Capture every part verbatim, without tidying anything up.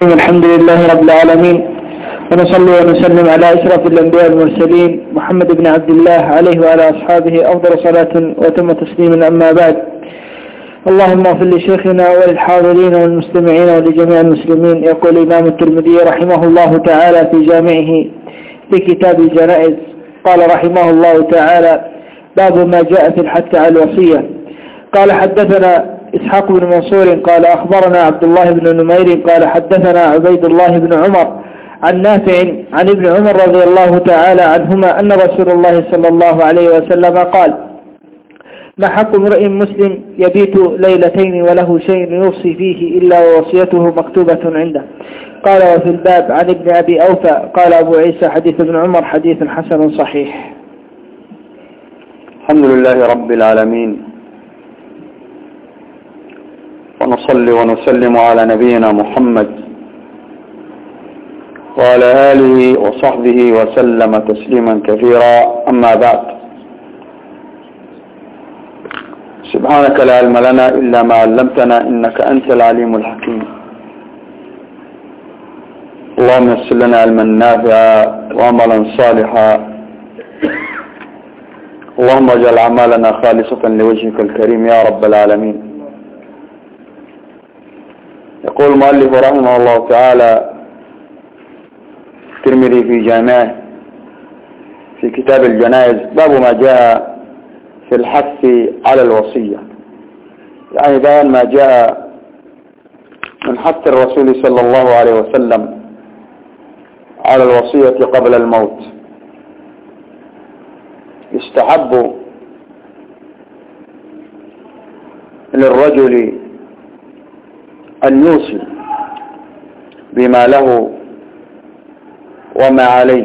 الحمد لله رب العالمين، ونصلي ونسلم على أشرف الأنبياء المرسلين محمد بن عبد الله عليه وعلى أصحابه أفضل صلاة وتم تسليما. أما بعد، اللهم اغفر لشيخنا وللحاضرين والمستمعين ولجميع المسلمين. يقول الإمام الترمذي رحمه الله تعالى في جامعه في كتاب الجنائز، قال رحمه الله تعالى: باب ما جاء في الحث على الوصية. قال: حدثنا إسحاق بن منصور قال أخبرنا عبد الله بن نمير قال حدثنا عبيد الله بن عمر عن نافع عن ابن عمر رضي الله تعالى عنهما أن رسول الله صلى الله عليه وسلم قال: ما حق امرئ مسلم يبيت ليلتين وله شيء يوصي فيه إلا ووصيته مكتوبة عنده. قال: وفي الباب عن ابن أبي أوفى قال أبو عيسى: حديث ابن عمر حديث حسن صحيح. الحمد لله رب العالمين، ونصلي ونسلم على نبينا محمد وعلى آله وصحبه وسلم تسليما كثيرا. أما بعد، سبحانك لا علم لنا إلا ما علمتنا إنك أنت العليم الحكيم. اللهم يسر لنا علما نافعا وعملا صالحا. اللهم اجعل أعمالنا خالصة لوجهك الكريم يا رب العالمين. يقول المؤلف رحمه الله تعالى الترمذي في جامعه في كتاب الجنائز: باب ما جاء في الحث على الوصية، يعني بيان ما جاء من حث الرسول صلى الله عليه وسلم على الوصية قبل الموت. يستحب للرجل أن يوصي بما له وما عليه،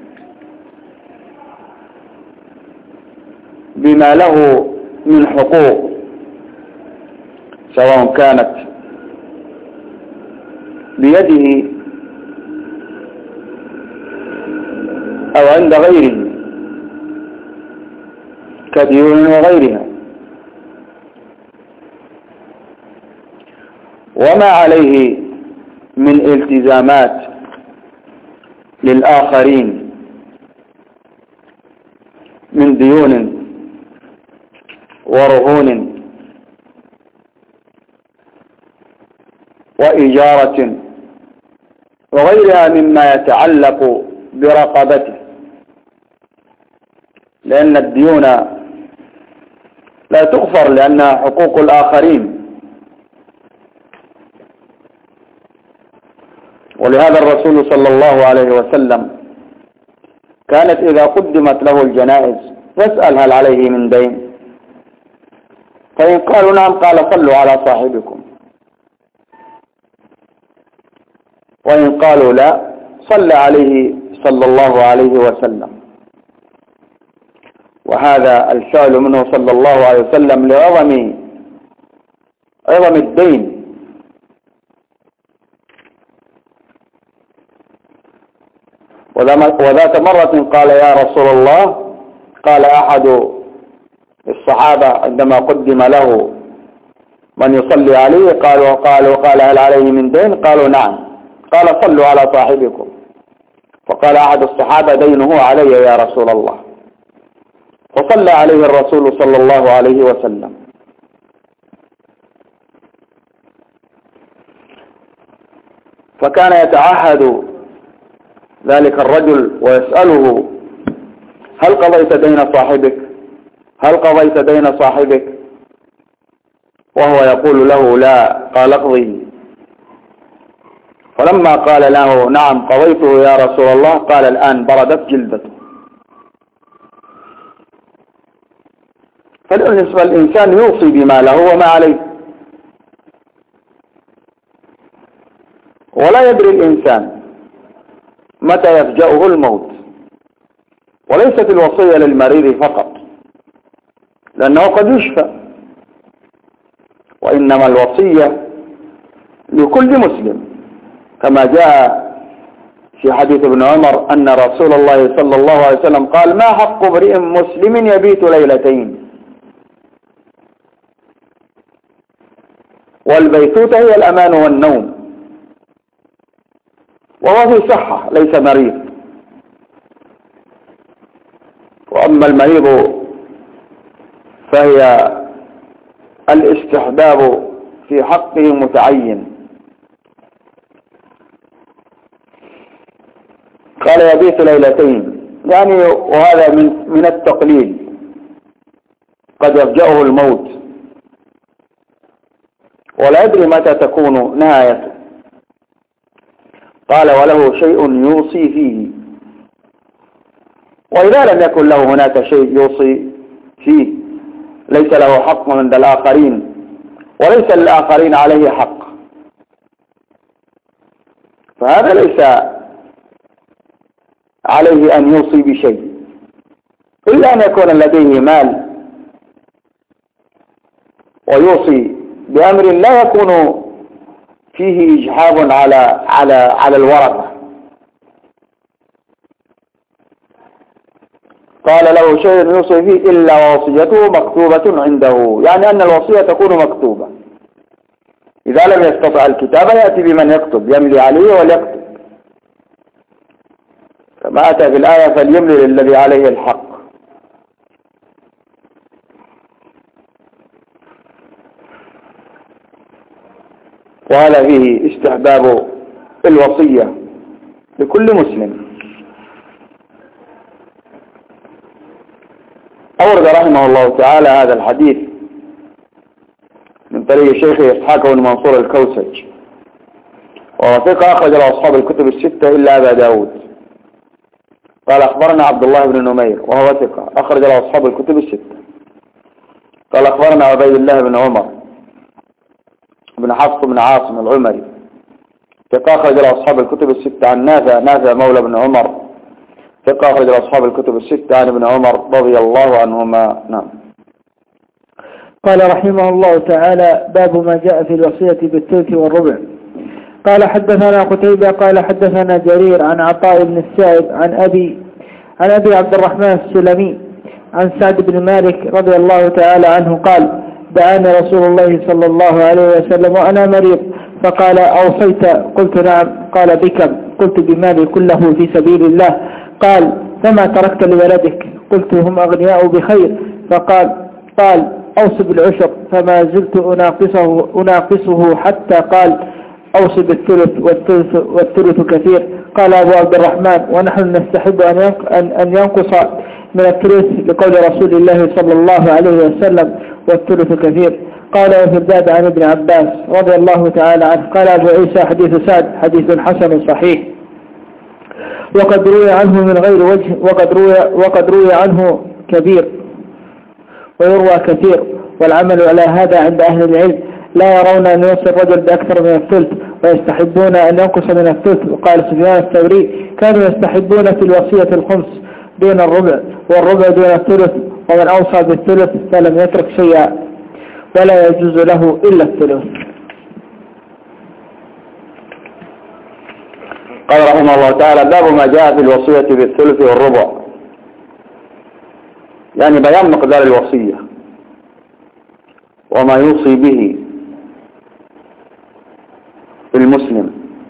بما له من حقوق، سواء كانت بيده أو عند غيره كديون وغيرها، وما عليه من التزامات للآخرين من ديون ورهون وإجارة وغيرها مما يتعلق برقبته، لأن الديون لا تغفر لأنها حقوق الآخرين. ولهذا الرسول صلى الله عليه وسلم كانت إذا قدمت له الجنائز يسأل: هل عليه من دين؟ فإن قالوا نعم قال: صلوا على صاحبكم، وإن قالوا لا صلى عليه صلى الله عليه وسلم. وهذا الفعل منه صلى الله عليه وسلم لعظم عظم الدين. وذات مرة قال: يا رسول الله، قال أحد الصحابة عندما قدم له من يصلي عليه قالوا قالوا قال: هل عليه من دين؟ قالوا نعم. قال: صلوا على صاحبكم. فقال أحد الصحابة: دينه علي يا رسول الله. فصلى عليه الرسول صلى الله عليه وسلم. فكان يتعهد ذلك الرجل ويسأله: هل قضيت دين صاحبك؟ هل قضيت دين صاحبك؟ وهو يقول له: لا. قال: اقضي. فلما قال له: نعم قضيته يا رسول الله، قال: الآن بردت جلدته. فبالنسبة الإنسان يوصي بما له وما عليه، ولا يدري الإنسان متى يفجأه الموت. وليست الوصية للمريض فقط، لأنه قد يشفى، وإنما الوصية لكل مسلم، كما جاء في حديث ابن عمر أن رسول الله صلى الله عليه وسلم قال: ما حق امرئ مسلم يبيت ليلتين؟ والبيتوتة هي الأمان والنوم. وهو في صحة ليس مريض. وأما المريض فهي الاستحباب في حقه متعين. قال يبيت ليلتين، يعني وهذا من من التقليل، قد يفجأه الموت ولا يدري متى تكون نهايته. قال وله شيء يوصي فيه، وإذا لم يكن له هناك شيء يوصي فيه ليس له حق عند الآخرين وليس للآخرين عليه حق، فهذا ليس عليه أن يوصي بشيء إلا أن يكون لديه مال ويوصي بأمر لا يكون فيه إجحاف على على على الورثة. قال له شيء يوصي فيه إلا وصيته مكتوبة عنده، يعني أن الوصية تكون مكتوبة. إذا لم يستطع الكتابة يأتي بمن يكتب، يملي عليه وليكتب، كما أتى في الآية فليملي للذي عليه الحق. وهذا فيه استحباب الوصية لكل مسلم. أورد رحمه الله تعالى هذا الحديث من طريق شيخه إسحاق بن منصور الكوسج، وهو ثقة أخرج له أصحاب الكتب الستة إلا أبا داود. قال أخبرنا عبد الله بن نمير وهو ثقة أخرج له أصحاب الكتب الستة. قال أخبرنا عبيد الله بن عمر بن حفص بن عاصم العمري ثقة أخرج له أصحاب الكتب الستة عن نافع نافع مولى بن عمر ثقة أخرج له أصحاب الكتب الستة عن ابن عمر رضي الله عنهما. نعم. قال رحمه الله تعالى باب ما جاء في الوصية بالثلث والربع. قال حدثنا قتيبة قال حدثنا جرير عن عطاء بن السائب عن أبي عن أبي عبد الرحمن السلمي عن سعد بن مالك رضي الله تعالى عنه قال دعاني رسول الله صلى الله عليه وسلم وأنا مريض فقال أوصيت؟ قلت نعم. قال بكم؟ قلت بمالي كله في سبيل الله. قال فما تركت لولدك؟ قلت هم أغنياء بخير. فقال قال أوصي بالعشر. فما زلت أناقصه, أناقصه حتى قال أوصي بالثلث والثلث, والثلث كثير. قال أبو عبد الرحمن ونحن نستحب أن ينقص من الثلث لقول رسول الله صلى الله عليه وسلم والثلث كثير. قال وفي الباب عن ابن عباس رضي الله تعالى عنه قال أبو عيسى حديث سعد حديث حسن صحيح، وقد روي عنه من غير وجه، وقد روي, وقد روي عنه كبير ويروى كثير، والعمل على هذا عند أهل العلم. لا يرون أن يوصي الرجل بأكثر من الثلث ويستحبون أن ينقص من الثلث. وقال سفيان الثوري كانوا يستحبون في الوصية الخمس دون الربع والربع دون الثلث، ومن أوصى بالثلث فلم يترك شيئا ولا يجوز له إلا الثلث. قال رحمه الله تعالى باب ما جاء في الوصية بالثلث والربع، يعني بيان مقدار الوصية وما يوصي به المسلم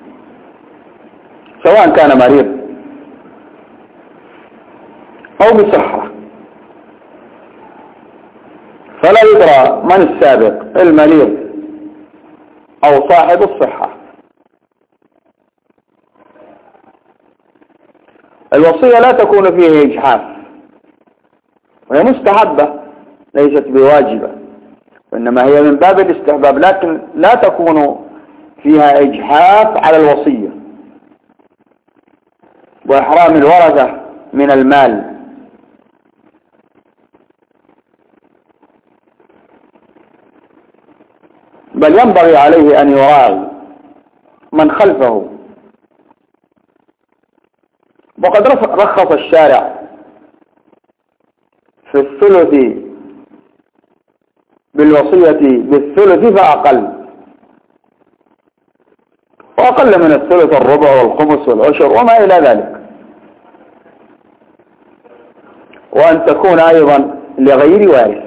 سواء كان مريض أو بصحة، فلا يدرى من السابق المريض أو صاحب الصحة. الوصية لا تكون فيه إجحاف، وهي مستحبة ليست بواجبة، وإنما هي من باب الاستحباب، لكن لا تكون فيها إجحاف على الوصية وإحرام الورثة من المال. بل ينبغي عليه أن يراعي من خلفه. وقد رخص الشارع في الثلث بالوصية بالثلث فأقل، وأقل من الثلث الربع والخمس والعشر وما إلى ذلك، وأن تكون أيضا لغير وارث.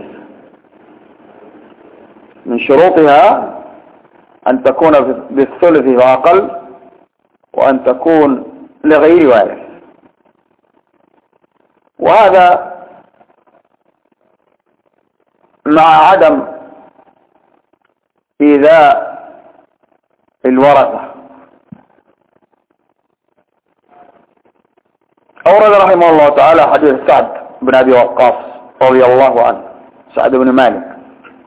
من شروطها أن تكون بالثلث فأقل وأن تكون لغير وارث. وهذا مع عدم إيذاء الورثة. أورد رحمه الله تعالى حديث سعد بن أبي وقاص رضي الله عنه، سعد بن مالك،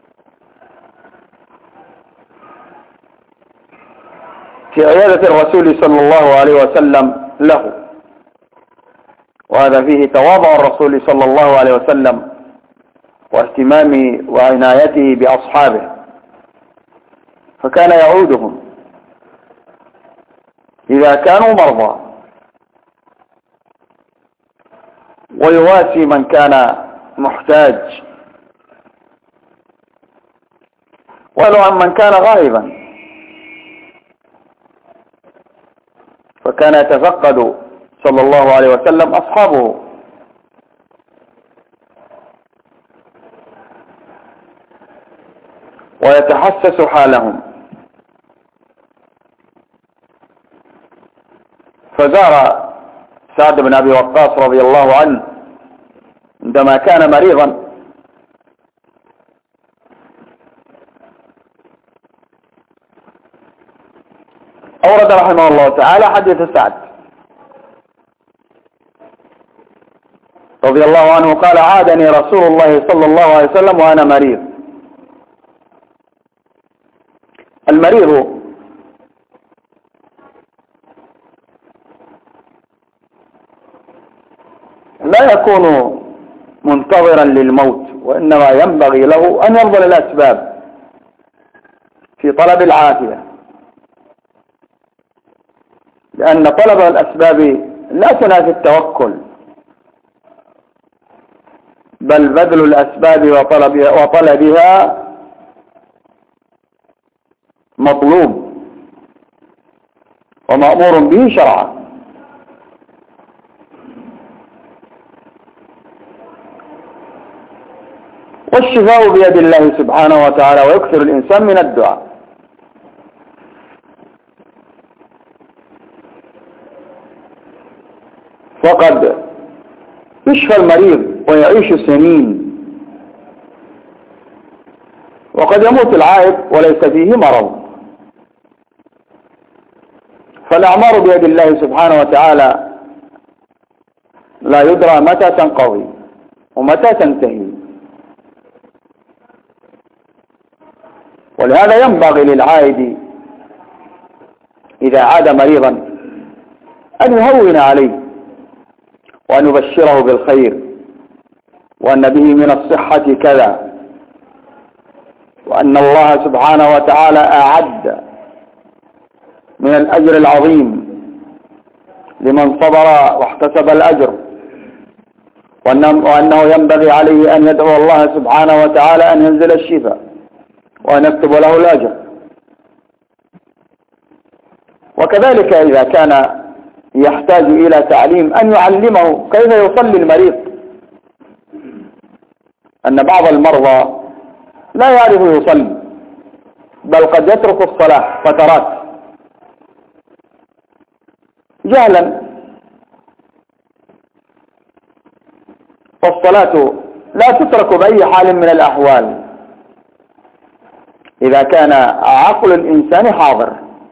في عيادة الرسول صلى الله عليه وسلم له، وهذا فيه تواضع الرسول صلى الله عليه وسلم واهتمامه وعنايته بأصحابه، فكان يعودهم إذا كانوا مرضى، ويواسي من كان محتاج، ولو عن من كان غائبا، فكان يتفقد صلى الله عليه وسلم أصحابه، ويتحسس حالهم. فزار سعد بن أبي وقاص رضي الله عنه عندما كان مريضا، أورد رحمه الله تعالى حديث سعد رضي الله عنه قال: عادني رسول الله صلى الله عليه وسلم وأنا مريض. المريض لا يكون منتظرا للموت، وإنما ينبغي له أن ينظر الأسباب في طلب العافية، لأن طلب الأسباب لا تنافي التوكل، بل بذل الأسباب وطلبها, وطلبها مطلوب ومأمور به شرعا. والشفاء بيد الله سبحانه وتعالى، ويكثر الإنسان من الدعاء. وقد يشفى المريض ويعيش سنين، وقد يموت العائد وليس فيه مرض. فالأعمار بيد الله سبحانه وتعالى لا يدرى متى تنقضي ومتى تنتهي، ولهذا ينبغي للعائد إذا عاد مريضا أن يهون عليه، وأن يبشره بالخير، وأن به من الصحة كذا، وأن الله سبحانه وتعالى أعد من الأجر العظيم لمن صبر واحتسب الأجر، وأنه ينبغي عليه أن يدعو الله سبحانه وتعالى أن ينزل الشفاء وأن يكتب له الأجر. وكذلك إذا كان يحتاج إلى تعليم أن يعلمه كيف يصلي المريض، أن بعض المرضى لا يعرف يصلي، بل قد يترك الصلاة فترات جهلا. فالصلاة لا تترك بأي حال من الأحوال إذا كان عقل الإنسان حاضر،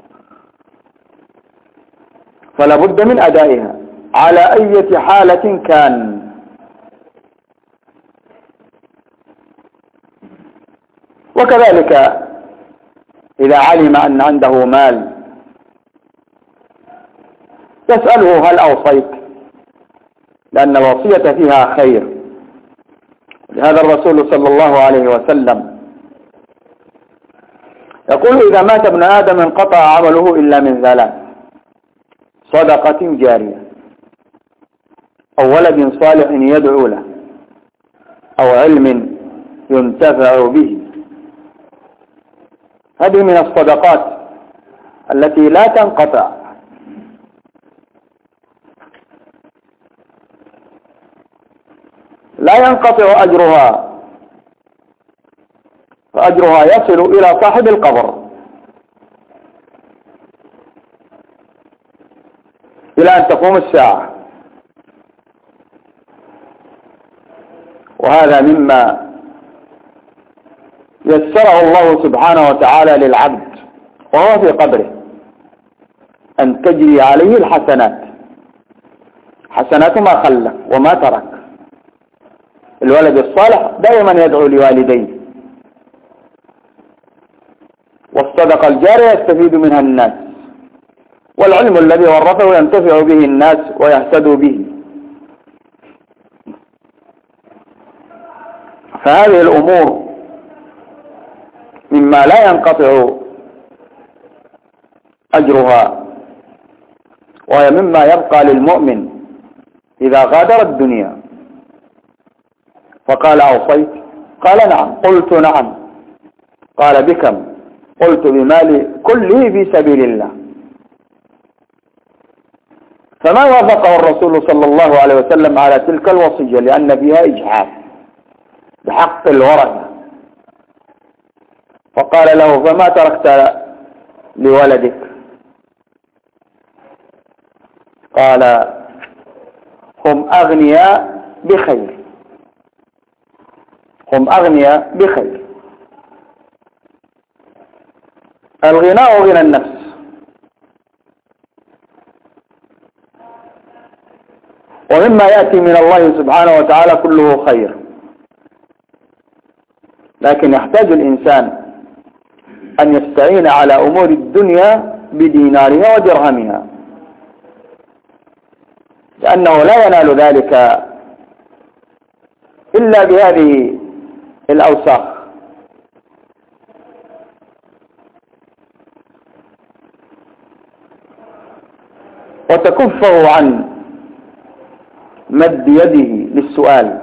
فلا بد من أدائها على أي حالة كان. وكذلك إذا علم أن عنده مال يسأله: هل أوصيت؟ لأن الوصية فيها خير. لهذا الرسول صلى الله عليه وسلم يقول: إذا مات ابن آدم انقطع عمله إلا من ثلاث: صدقة جارية، أو ولد صالح يدعو له، أو علم ينتفع به. هذه من الصدقات التي لا تنقطع. لا ينقطع أجرها، فأجرها يصل إلى صاحب القبر. إلى أن تقوم الساعة. وهذا مما يسره الله سبحانه وتعالى للعبد وهو في قبره، أن تجري عليه الحسنات، حسنات ما خلف وما ترك. الولد الصالح دائما يدعو لوالديه، والصدقة الجارية يستفيد منها الناس، والعلم الذي ورثه ينتفع به الناس ويهتدوا به. فهذه الأمور مما لا ينقطع أجرها، وهي مما يبقى للمؤمن إذا غادر الدنيا. فقال أوصيت؟ قال نعم. قلت نعم. قال بكم؟ قلت بمالي كله في سبيل الله. فما وافقه الرسول صلى الله عليه وسلم على تلك الوصية، لأن فيها إجحاف بحق الورثة. فقال له فما تركت لولدك؟ قال هم أغنياء بخير، هم أغنياء بخير. الغناء غنى النفس، ومما يأتي من الله سبحانه وتعالى كله خير، لكن يحتاج الإنسان أن يستعين على أمور الدنيا بدينارها ودرهمها، لأنه لا ينال ذلك إلا بهذه الأوساخ. وتكفه عن مد يده للسؤال.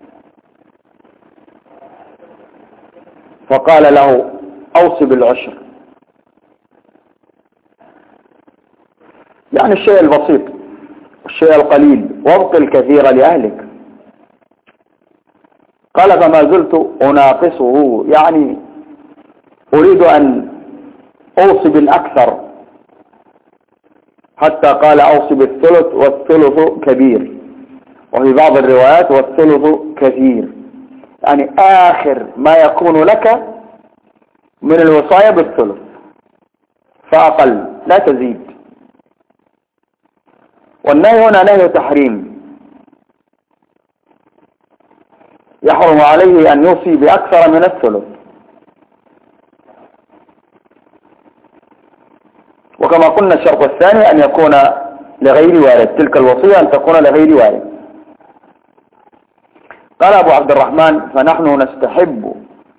فقال له أوصي بالعشر، يعني الشيء البسيط الشيء القليل، وابق الكثير لأهلك. قال فما زلت أناقصه، يعني أريد أن أوصي بالأكثر، حتى قال أوصي بالثلث، والثلث كبير، وفي بعض الروايات والثلث كثير، يعني آخر ما يكون لك من الوصايا بالثلث فأقل، لا تزيد. والنهي هنا نهي تحريم، يحرم عليه أن يوصي بأكثر من الثلث. وكما قلنا الشرط الثاني أن يكون لغير وارث، تلك الوصية أن تكون لغير وارث. قال أبو عبد الرحمن فنحن نستحب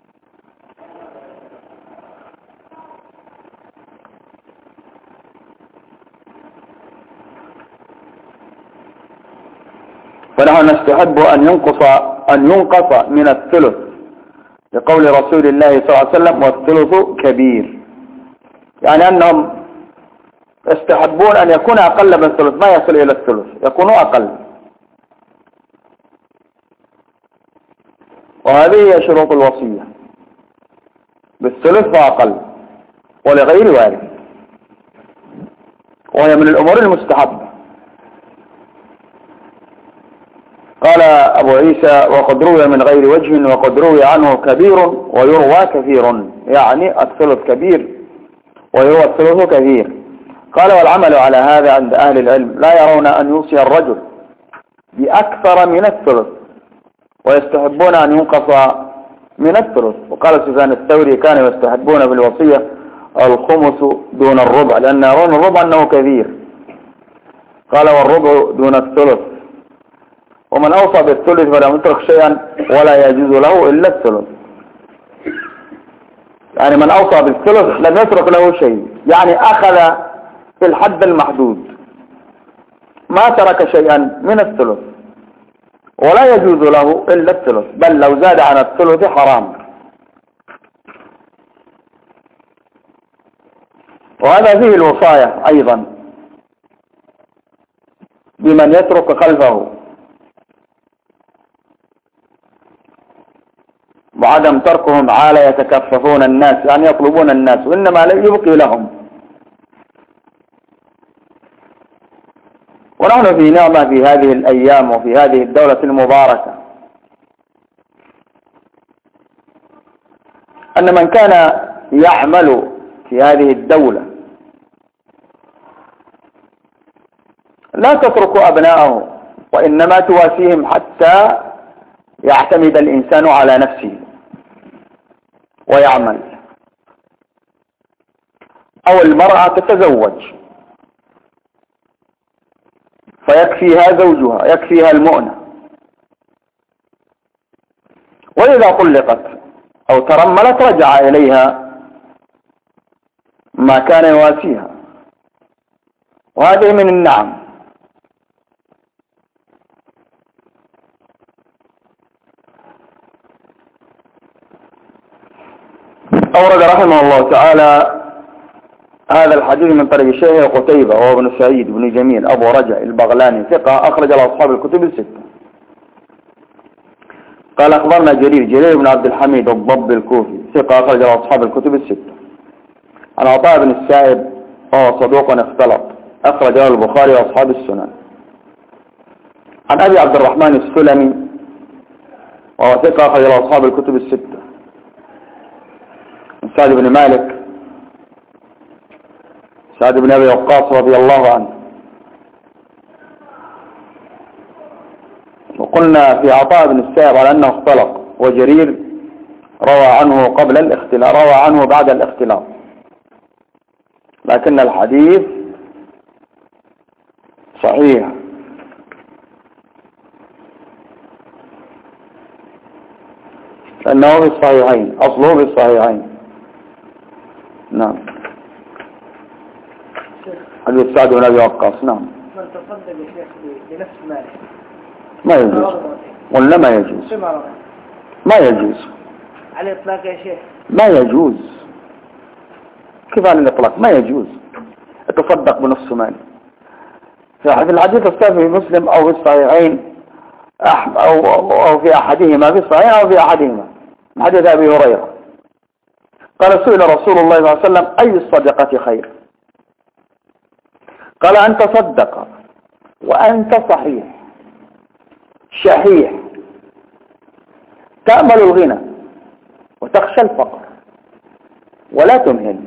فنحن نستحب أن ينقص أن ينقص من الثلث، لقول رسول الله صلى الله عليه وسلم والثلث كبير، يعني أنهم يستحبون أن يكون أقل من الثلث، ما يصل إلى الثلث، يكون أقل. وهذه هي شروط الوصية، بالثلث فأقل ولغير وارث، وهي من الأمور المستحبة. قال أبو عيسى وقد روي من غير وجه وقد روي عنه كبير ويروى كثير، يعني الثلث كبير ويروى الثلث كثير. قال والعمل على هذا عند أهل العلم لا يرون أن يوصي الرجل بأكثر من الثلث، ويستحبون أن ينقص من الثلث. وقال سفيان الثوري كانوا يستحبون في الوصية الخمس دون الربع، لأن يرون الربع أنه كثير. قال والربع دون الثلث، ومن أوصى بالثلث فلا يترك شيئا ولا يجوز له إلا الثلث، يعني من أوصى بالثلث لم يترك له شيء، يعني أخذ في الحد المحدود، ما ترك شيئا من الثلث، ولا يجوز له إلا الثلث، بل لو زاد عن الثلث حرام. وهذا فيه الوصاية أيضا بمن يترك خلفه، وعدم تركهم عالة يتكففون الناس، يعني يطلبون الناس، وإنما لا يبقي لهم. ونحن في نعمة في هذه الأيام وفي هذه الدولة المباركة، أن من كان يعمل في هذه الدولة لا تترك أبناءه، وإنما تواسيهم حتى يعتمد الإنسان على نفسه ويعمل. أو المرأة تتزوج فيكفيها زوجها، يكفيها المؤنة، وإذا طلقت أو ترملت رجع إليها ما كان يواسيها، وهذه من النعم. أورد رحمه الله تعالى هذا الحديث من طريق الشيخ قتيبة وهو ابن سعيد بن جميل أبو رجع البغلاني ثقة، أخرج له أصحاب الكتب الستة. قال أخبرنا جرير جرير بن عبد الحميد الضب الكوفي ثقة، أخرج له أصحاب الكتب الستة. عن عطاء بن السائب وهو صدوق اختلط، أخرج له البخاري وأصحاب السنن. عن أبي عبد الرحمن السلمي وهو ثقة، أخرج له أصحاب الكتب الستة. سعد بن مالك سعد بن أبي وقاص رضي الله عنه. وقلنا في عطاء بن السائب على أنه اختلط، وجرير روى عنه قبل الاختلاط، روى عنه بعد الاختلاط، لكن الحديث صحيح. لأنه في الصحيحين، أصله في الصحيحين. نعم. حديث سعد بن أبي وقاص. نعم. من تصدق يا شيخ بنفس ماله ما يجوز، ولا ما يجوز؟ ما يجوز على الإطلاق يا شيخ، ما يجوز. كيف على الإطلاق؟ ما يجوز تصدق بنفس ماله. في الحديث الثاني في مسلم أو في الصحيحين أو أو في أحدهما، في الصحيح أو في أحدهما، حديث أبي هريرة قال سئل رسول الله صلى الله عليه وسلم أي الصدقة خير؟ قال أن تصدق وأنت صحيح شحيح تأمل الغنى وتخشى الفقر ولا تمهل.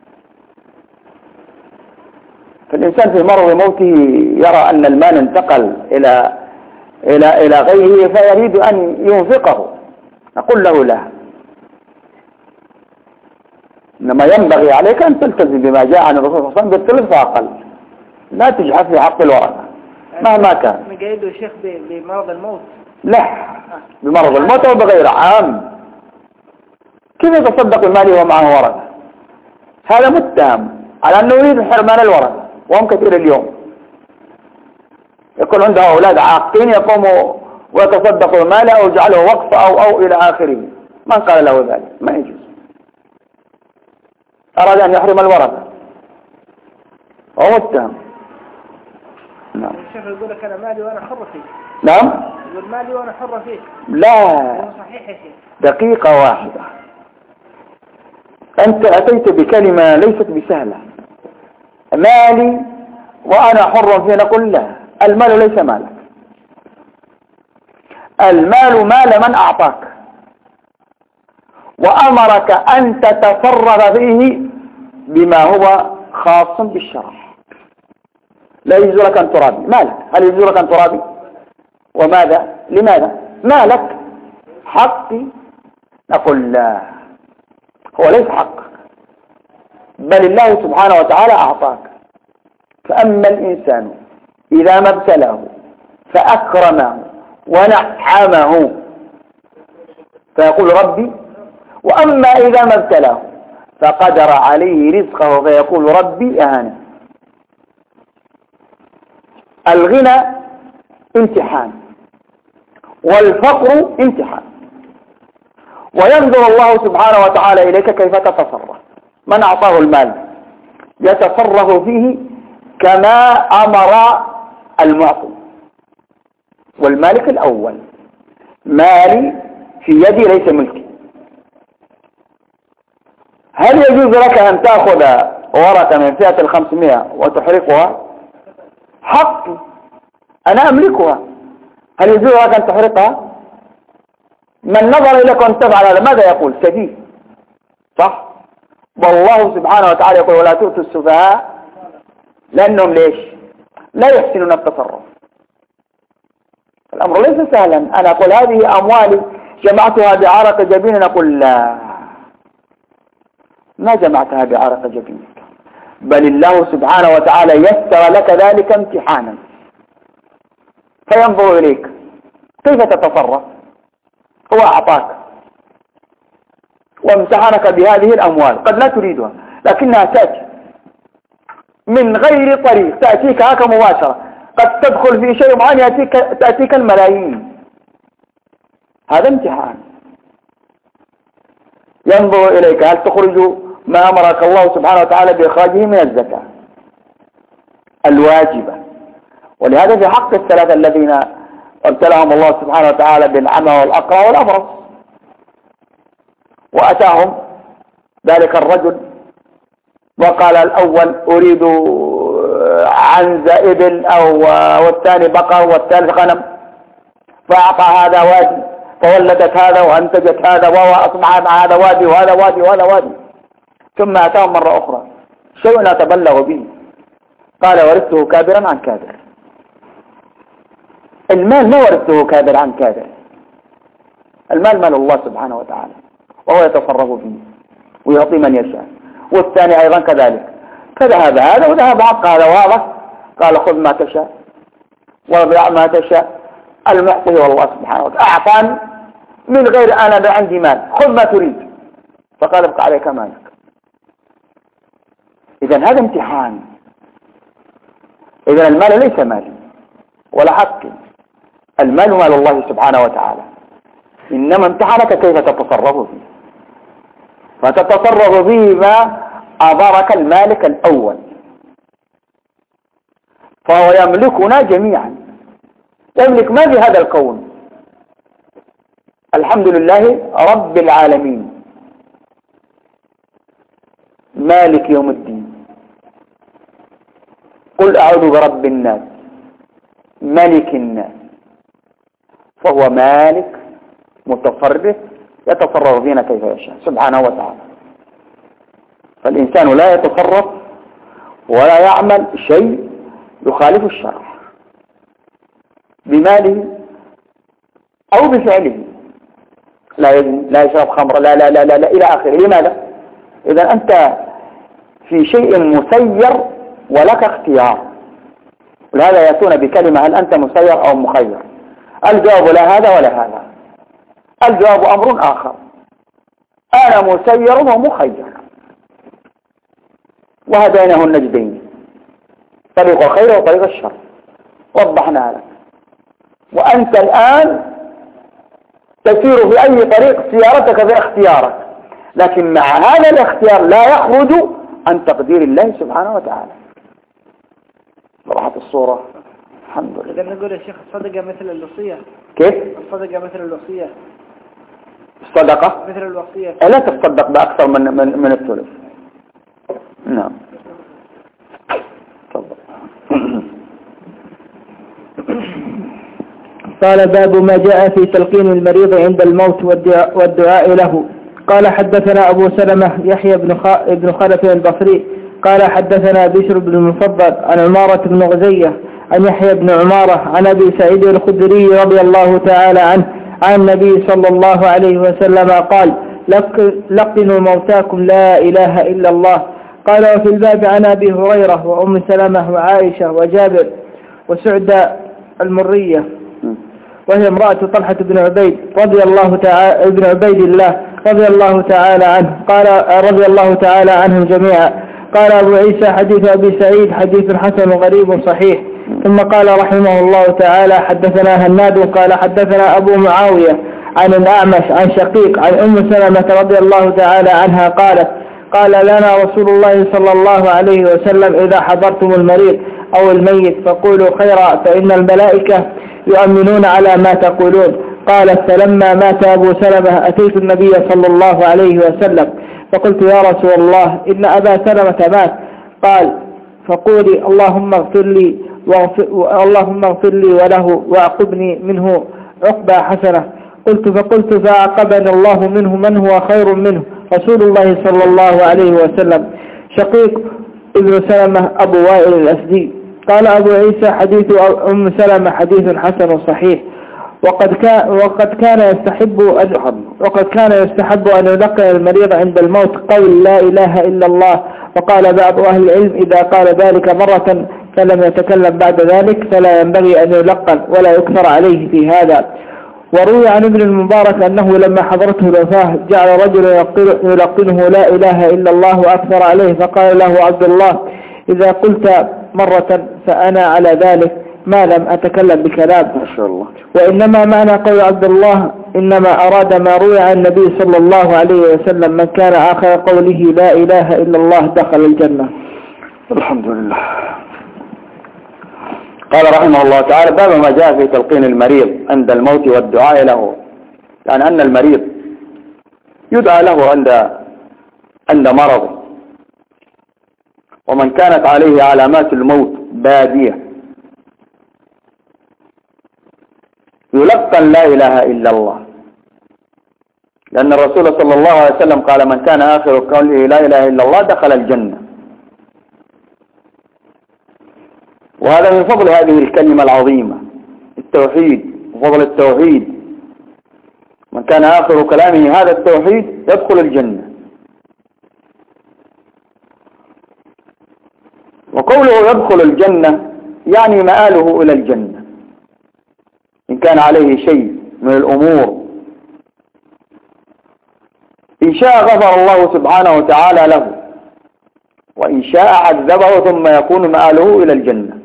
فالإنسان في مرض موته يرى أن المال انتقل إلى إلى إلى غيره فيريد أن ينفقه، نقول له لا، إنما ينبغي عليك أن تلتزم بما جاء عن الرسول صلى الله عليه وسلم بالثلث فأقل، لا تجحف في حق الورثة مهما كان. مقيده الشيخ بمرض الموت؟ لا، بمرض الموت أو بغير عام. كيف يتصدق بماله ومعه ورثة؟ هذا متهم على أنه يريد حرمان الورثة، وهم كثير اليوم يكون عنده أولاد عاقين يقوموا ويتصدقوا بماله أو يجعله وقف أو أو إلى آخره. من قال له ذلك؟ ما يجوز. أراد أن يحرم الورثة وهو متهم. نعم. الشيخ يقول لك أنا مالي وأنا حر فيه. نعم. يقول مالي وأنا حر فيه. لا. صحيح يا شيخ. دقيقة واحدة. أنت أتيت بكلمة ليست بسهلة. مالي وأنا حر فيه، نقول لا، المال ليس مالك. المال مال من أعطاك وأمرك أن تتصرف فيه بما هو خاص بالشرع. لا يجوز لك أن ترابي مالك. هل يجوز لك أن ترابي؟ وماذا؟ لماذا؟ مالك حقي. نقول لا، هو ليس حقك، بل الله سبحانه وتعالى أعطاك. فأما الإنسان إذا ما ابتلاه فأكرمه ونعمه فيقول ربي، وأما إذا ما ابتلاه فقدر عليه رزقه فيقول ربي أهانه. الغنى امتحان والفقر امتحان، وينظر الله سبحانه وتعالى إليك كيف تتصرف. من أعطاه المال يتصرف فيه كما أمر المعطي. والمالك الأول، مالي في يدي ليس ملكي. هل يجوز لك أن تأخذ ورقة من فئة الخمسمائة وتحرقها؟ حقي، أنا أملكها، هل يجوز لك أن تحرقها؟ من نظر إليك وأن تفعل هذا ماذا يقول؟ سفيه، صح؟ والله سبحانه وتعالى يقول ولا تؤتوا السفهاء، لأنهم ليش؟ لا يحسنون التصرف. الأمر ليس سهلا. أنا أقول هذه أموالي جمعتها بعرق جبين، نقول لا، ما جمعتها بعرق جبينك، بل الله سبحانه وتعالى يسر لك ذلك امتحانا، فينظر إليك كيف تتصرف. هو أعطاك وامتحنك بهذه الأموال، قد لا تريدها لكنها تأتي من غير طريق، تأتيك هكا مباشرة، قد تدخل في شيء معين يأتيك تأتيك الملايين. هذا امتحان. ينظر إليك هل تخرج ما أمرك الله سبحانه وتعالى بإخراجه من الزكاة الواجبة. ولهذا في حق الثلاثة الذين ابتلاهم الله سبحانه وتعالى بالعمى والأقرع والأبرص، وأتاهم ذلك الرجل وقال الأول أريد عنز إبل أو والثاني بقر والثالث غنم، فأعطى هذا وادي فولدت هذا وأنتجت هذا وأصبح مع هذا وادي وهذا وادي وهذا وادي. ثم أتاهم مرة أخرى شيء أتبلغ به، قال ورثته كابرا عن كابر. المال ما ورثته كابر عن كابر، المال مال الله سبحانه وتعالى وهو يتصرف فيه ويعطي من يشاء. والثاني أيضا كذلك، فذهب هذا وذهب حق هذا واضح، قال خذ ما تشاء وضع ما تشاء، المعطي والله سبحانه وتعالى أعطاني من غير أنا عندي مال، خذ ما تريد، فقال ابقى عليك مالك. إذن هذا امتحان. إذن المال ليس مالي ولا حقي، المال مال الله سبحانه وتعالى، إنما امتحنك كيف تتصرف فيه، فتتصرف فيه ما أضرك المالك الأول، فهو يملكنا جميعا، يملك ما في هذا الكون. الحمد لله رب العالمين مالك يوم الدين. قل أعوذ برب الناس ملك الناس، فهو مالك متصرف يتصرف فينا كيف يشاء سبحانه وتعالى. فالإنسان لا يتصرف ولا يعمل شيء يخالف الشرع بماله أو بفعله، لا يزني لا يشرب خمر لا لا لا لا, لا إلى آخره. لماذا؟ إذا أنت في شيء مسير ولك اختيار، ولهذا يأتون بكلمة هل أنت مسير أو مخير؟ الجواب لا هذا ولا هذا، الجواب أمر آخر، أنا مسير ومخير، وهديناه النجدين، طريق الخير وطريق الشر، وضحنا لك. وأنت الآن تسير في أي طريق سيارتك في اختيارك، لكن مع هذا الاختيار لا يخرج عن تقدير الله سبحانه وتعالى. وضحت الصورة الحمد لله. إذا نقول يا شيخ الصدقة مثل الوصية. كيف؟ الصدقة مثل الوصية. الصدقة مثل الوصية. لا تصدق بأكثر من من من الثلث. نعم. تفضل. قال باب ما جاء في تلقين المريض عند الموت والدعاء, والدعاء له. قال حدثنا أبو سلمة يحيى بن خلف البصري قال حدثنا بشر بن المفضل عن عمارة بن غزية عن يحيى بن عمارة عن أبي سعيد الخدري رضي الله تعالى عنه عن النبي صلى الله عليه وسلم قال لقنوا موتاكم لا إله إلا الله. قال وفي الباب عن أبي هريرة وأم سلمة وعائشة وجابر وسعد المرية وهي امرأة طلحة بن عبيد رضي الله تعالى ابن عبيد الله رضي الله تعالى عنه قال رضي الله تعالى عنهم جميعا. قال أبو عيسى حديث أبي سعيد حديث حسن غريب صحيح. ثم قال رحمه الله تعالى حدثنا هناد قال حدثنا أبو معاوية عن الأعمش عن شقيق عن أم سلمة رضي الله تعالى عنها قالت قال لنا رسول الله صلى الله عليه وسلم إذا حضرتم المريض أو الميت فقولوا خيرا فإن الملائكة يؤمنون على ما تقولون. قالت فلما مات أبو سلمة أتيت النبي صلى الله عليه وسلم فقلت يا رسول الله إن أبا سلمة مات. قال فقولي اللهم اغفر لي اللهم اغفر لي وله وأعقبني منه عقبى حسنة. قلت فقلت فأعقبني الله منه من هو خير منه رسول الله صلى الله عليه وسلم شقيق ابن سلمة أبو وائل الأسدي. قال أبو عيسى حديث أم سلمة حديث حسن صحيح. وقد كان وقد كان يستحب أن وقد كان يستحب أن يلقن المريض عند الموت قول لا إله إلا الله. وقال بعض أهل العلم إذا قال ذلك مرة فلم يتكلم بعد ذلك فلا ينبغي أن يلقن ولا يكثر عليه في هذا. وروي عن ابن المبارك أنه لما حضرته الوفاة جعل رجل يلقنه لا إله إلا الله وأكثر عليه فقال له عبد الله إذا قلت مرة فأنا على ذلك ما لم أتكلم بكلام. ما شاء الله. وإنما معنى قول عبد الله إنما أراد ما روي عن النبي صلى الله عليه وسلم من كان آخر قوله لا إله إلا الله دخل الجنة. الحمد لله. قال رحمه الله تعالى باب ما جاء في تلقين المريض عند الموت والدعاء له، يعني أن المريض يدعى له عند عند مرضه، ومن كانت عليه علامات الموت بادية يلقن لا إله إلا الله، لأن الرسول صلى الله عليه وسلم قال من كان آخر قوله لا إله إلا الله دخل الجنة. وهذا من فضل هذه الكلمة العظيمة التوحيد، وفضل التوحيد من كان آخر كلامه هذا التوحيد يدخل الجنة. وقوله يدخل الجنة يعني مآله إلى الجنة، إن كان عليه شيء من الأمور إن شاء غفر الله سبحانه وتعالى له، وإن شاء عذبه ثم يكون مآله إلى الجنة.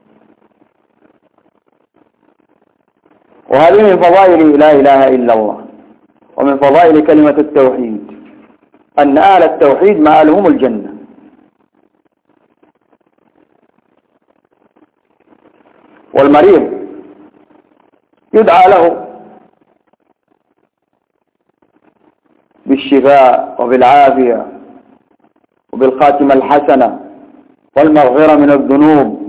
وهذه من فضائل لا إله إلا الله، ومن فضائل كلمة التوحيد أن أهل التوحيد مآلهم الجنة. والمريض يدعى له بالشفاء وبالعافية وبالخاتمة الحسنة والمغفرة من الذنوب.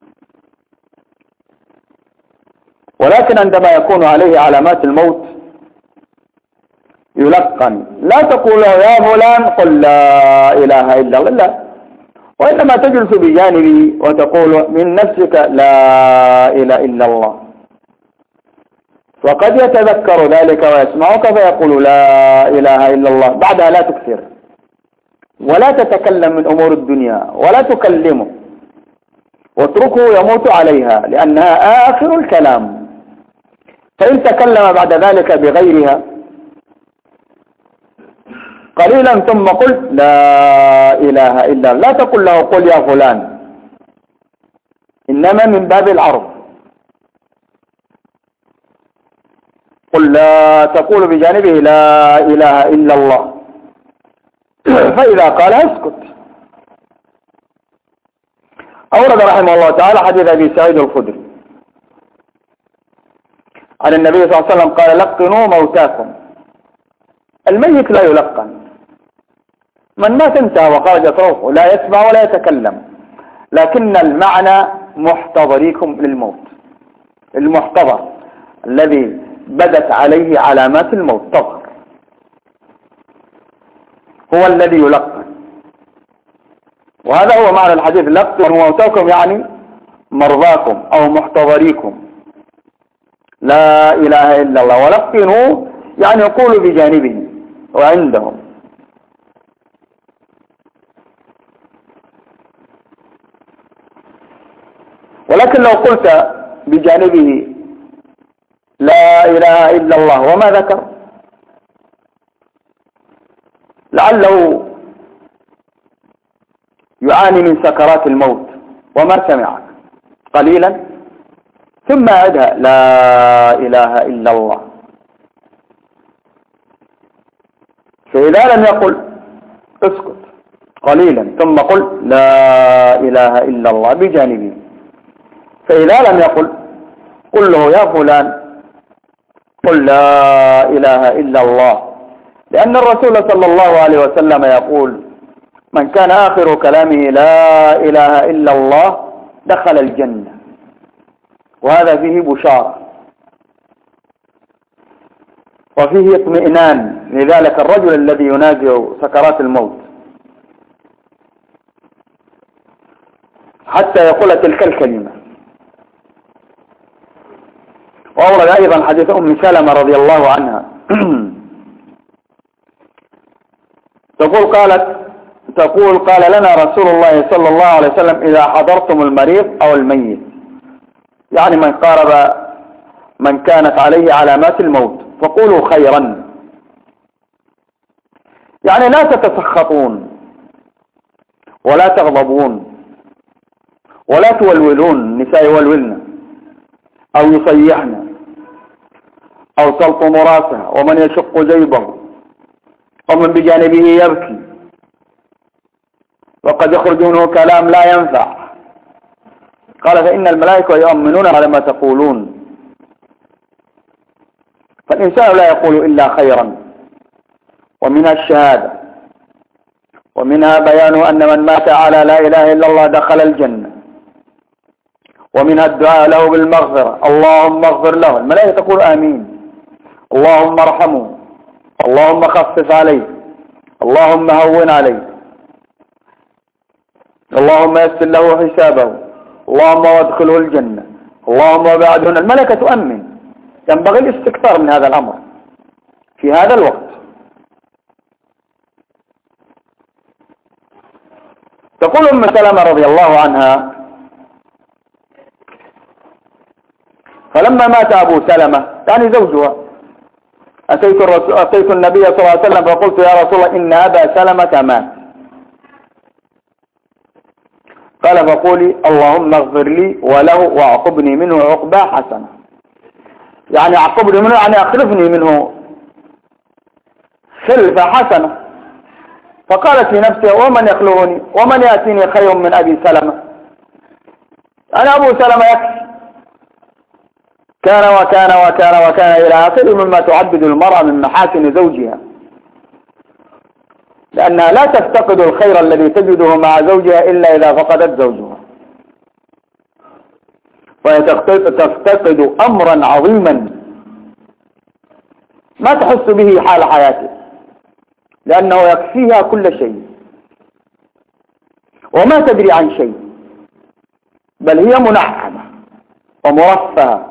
ولكن عندما يكون عليه علامات الموت يلقن، لا تقول له يا فلان قل لا إله إلا الله، لا، وإنما تجلس بجانبه وتقول من نفسك لا إله إلا الله، وقد يتذكر ذلك ويسمعك فيقول لا إله إلا الله. بعدها لا تكثر ولا تتكلم من أمور الدنيا ولا تكلمه، واتركه يموت عليها لأنها آخر الكلام. فإن تكلم بعد ذلك بغيرها قليلا ثم قل لا إله إلا الله، لا تقل له قل يا فلان، إنما من باب العرض. قل لا تقول بجانبه لا إله إلا الله، فإذا قال اسكت. أورد رحمه الله تعالى حديث أبي سعيد الخدري عن النبي صلى الله عليه وسلم قال لقنوا موتاكم. الميت لا يلقن، من مات انتهى وخرجت روحه، لا يسمع ولا يتكلم، لكن المعنى محتضريكم للموت، المحتضر الذي بدت عليه علامات الموت تظهر هو الذي يلقن. وهذا هو معنى الحديث لقنوا موتاكم، يعني مرضاكم أو محتضريكم لا إله إلا الله. ولقنوا يعني يقولوا بجانبه وعندهم. ولكن لو قلت بجانبه لا إله إلا الله وما ذكر لعله يعاني من سكرات الموت وما سمعك قليلا ثم أعدها لا إله إلا الله. فإذا لم يقل اسكت قليلا ثم قل لا إله إلا الله بجانبه. فإذا لم يقل قل له يا فلان قل لا إله إلا الله، لأن الرسول صلى الله عليه وسلم يقول من كان آخر كلامه لا إله إلا الله دخل الجنة. وهذا فيه بشارة وفيه اطمئنان لذلك الرجل الذي ينازع سكرات الموت حتى يقول تلك الكلمة. وأورد أيضا حديث أم سلمة رضي الله عنها تقول قالت تقول قال لنا رسول الله صلى الله عليه وسلم إذا حضرتم المريض أو الميت، يعني من قارب من كانت عليه علامات الموت، فقولوا خيرا، يعني لا تتسخطون ولا تغضبون ولا تولولون، النساء يولولن أو يصيحن أو تلطم راسها ومن يشق جيبه ومن بجانبه يبكي وقد يخرج منه كلام لا ينفع. قال فإن الملائكة يؤمنون على ما تقولون، فالإنسان لا يقول إلا خيرا. ومنها الشهادة، ومنها بيان أن من مات على لا إله إلا الله دخل الجنة، ومنها الدعاء له بالمغفرة، اللهم اغفر له، الملائكة تقول آمين، اللهم ارحمه، اللهم خفف عليه، اللهم هون عليه، اللهم يسر له حسابه، اللهم وادخله الجنة، اللهم وبعدهن، الملائكة تؤمن. ينبغي الاستكثار من هذا الأمر في هذا الوقت. تقول أم سلمة رضي الله عنها فلما مات أبو سلمة يعني زوجها أتيت, الرسول أتيت النبي صلى الله عليه وسلم فقلت يا رسول الله إن أبا سلمة مات. قال فقولي اللهم اغفر لي وله واعقبني منه عقبى حسنة، يعني اعقبني منه يعني اخلفني منه خلفة حسنة. فقالت في نفسها ومن يخلفني ومن يأتيني خير من أبي سلمة، أنا أبو سلمة يكفي، كان وكان وكان وكان إلى آخره مما تعبد المرأة من محاسن زوجها، لأنها لا تفتقد الخير الذي تجده مع زوجها إلا إذا فقدت زوجها، وهي تفتقد أمرا عظيما ما تحس به حال حياته، لأنه يكفيها كل شيء وما تدري عن شيء، بل هي منعمة ومرفهة،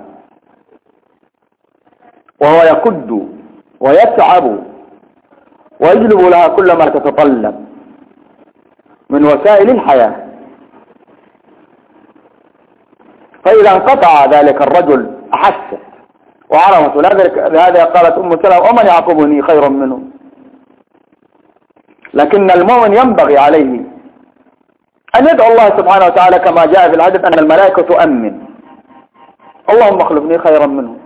وهو يكد ويتعب ويجلب لها كل ما تتطلب من وسائل الحياة. فإذا انقطع ذلك الرجل أحست وعرفت، لهذا قالت أم سلمة ومن يعقبني خير منه. لكن المؤمن ينبغي عليه أن يدعو الله سبحانه وتعالى كما جاء في الحديث أن الملائكة تؤمن اللهم اخلفني خيرا منه.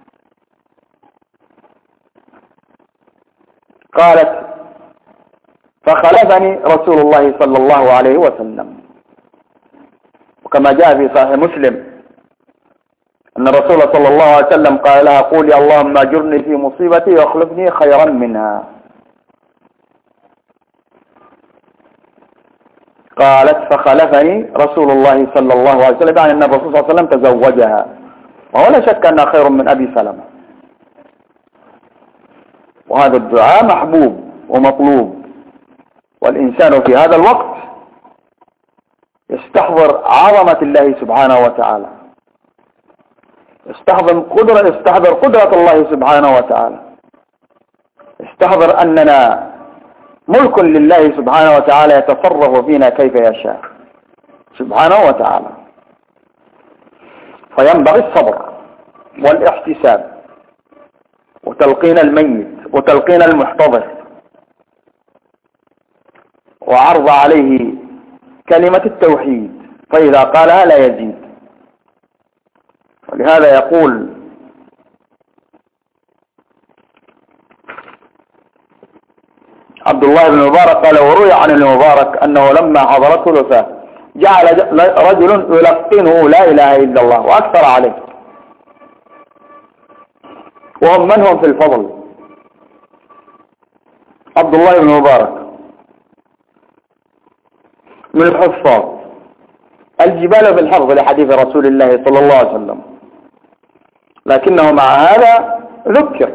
قالت فخلفني رسول الله صلى الله عليه وسلم، وكما جاء في صحيح مسلم أن الرسول صلى الله عليه وسلم قال لها قولي اللهم أجرني في مصيبتي واخلفني خيرا منها. قالت فخلفني رسول الله صلى الله عليه وسلم، يعني أن الرسول صلى الله عليه وسلم تزوجها، وهو لا شك أنها خير من أبي سلمة. وهذا الدعاء محبوب ومطلوب، والإنسان في هذا الوقت يستحضر عظمة الله سبحانه وتعالى، يستحضر قدرة يستحضر قدرة الله سبحانه وتعالى، يستحضر أننا ملك لله سبحانه وتعالى يتصرف فينا كيف يشاء سبحانه وتعالى. فينبغي الصبر والاحتساب وتلقين الميت وتلقين المحتضر وعرض عليه كلمة التوحيد، فإذا قالها لا يزيد. ولهذا يقول عبد الله بن المبارك قال وروي عن المبارك أنه لما حضرته الوفاة جعل رجل يلقنه لا إله إلا الله وأكثر عليه، وهم من هم في الفضل؟ عبد الله بن المبارك من الحفاظ الجبال في الحفظ لحديث رسول الله صلى الله عليه وسلم، لكنه مع هذا ذكر،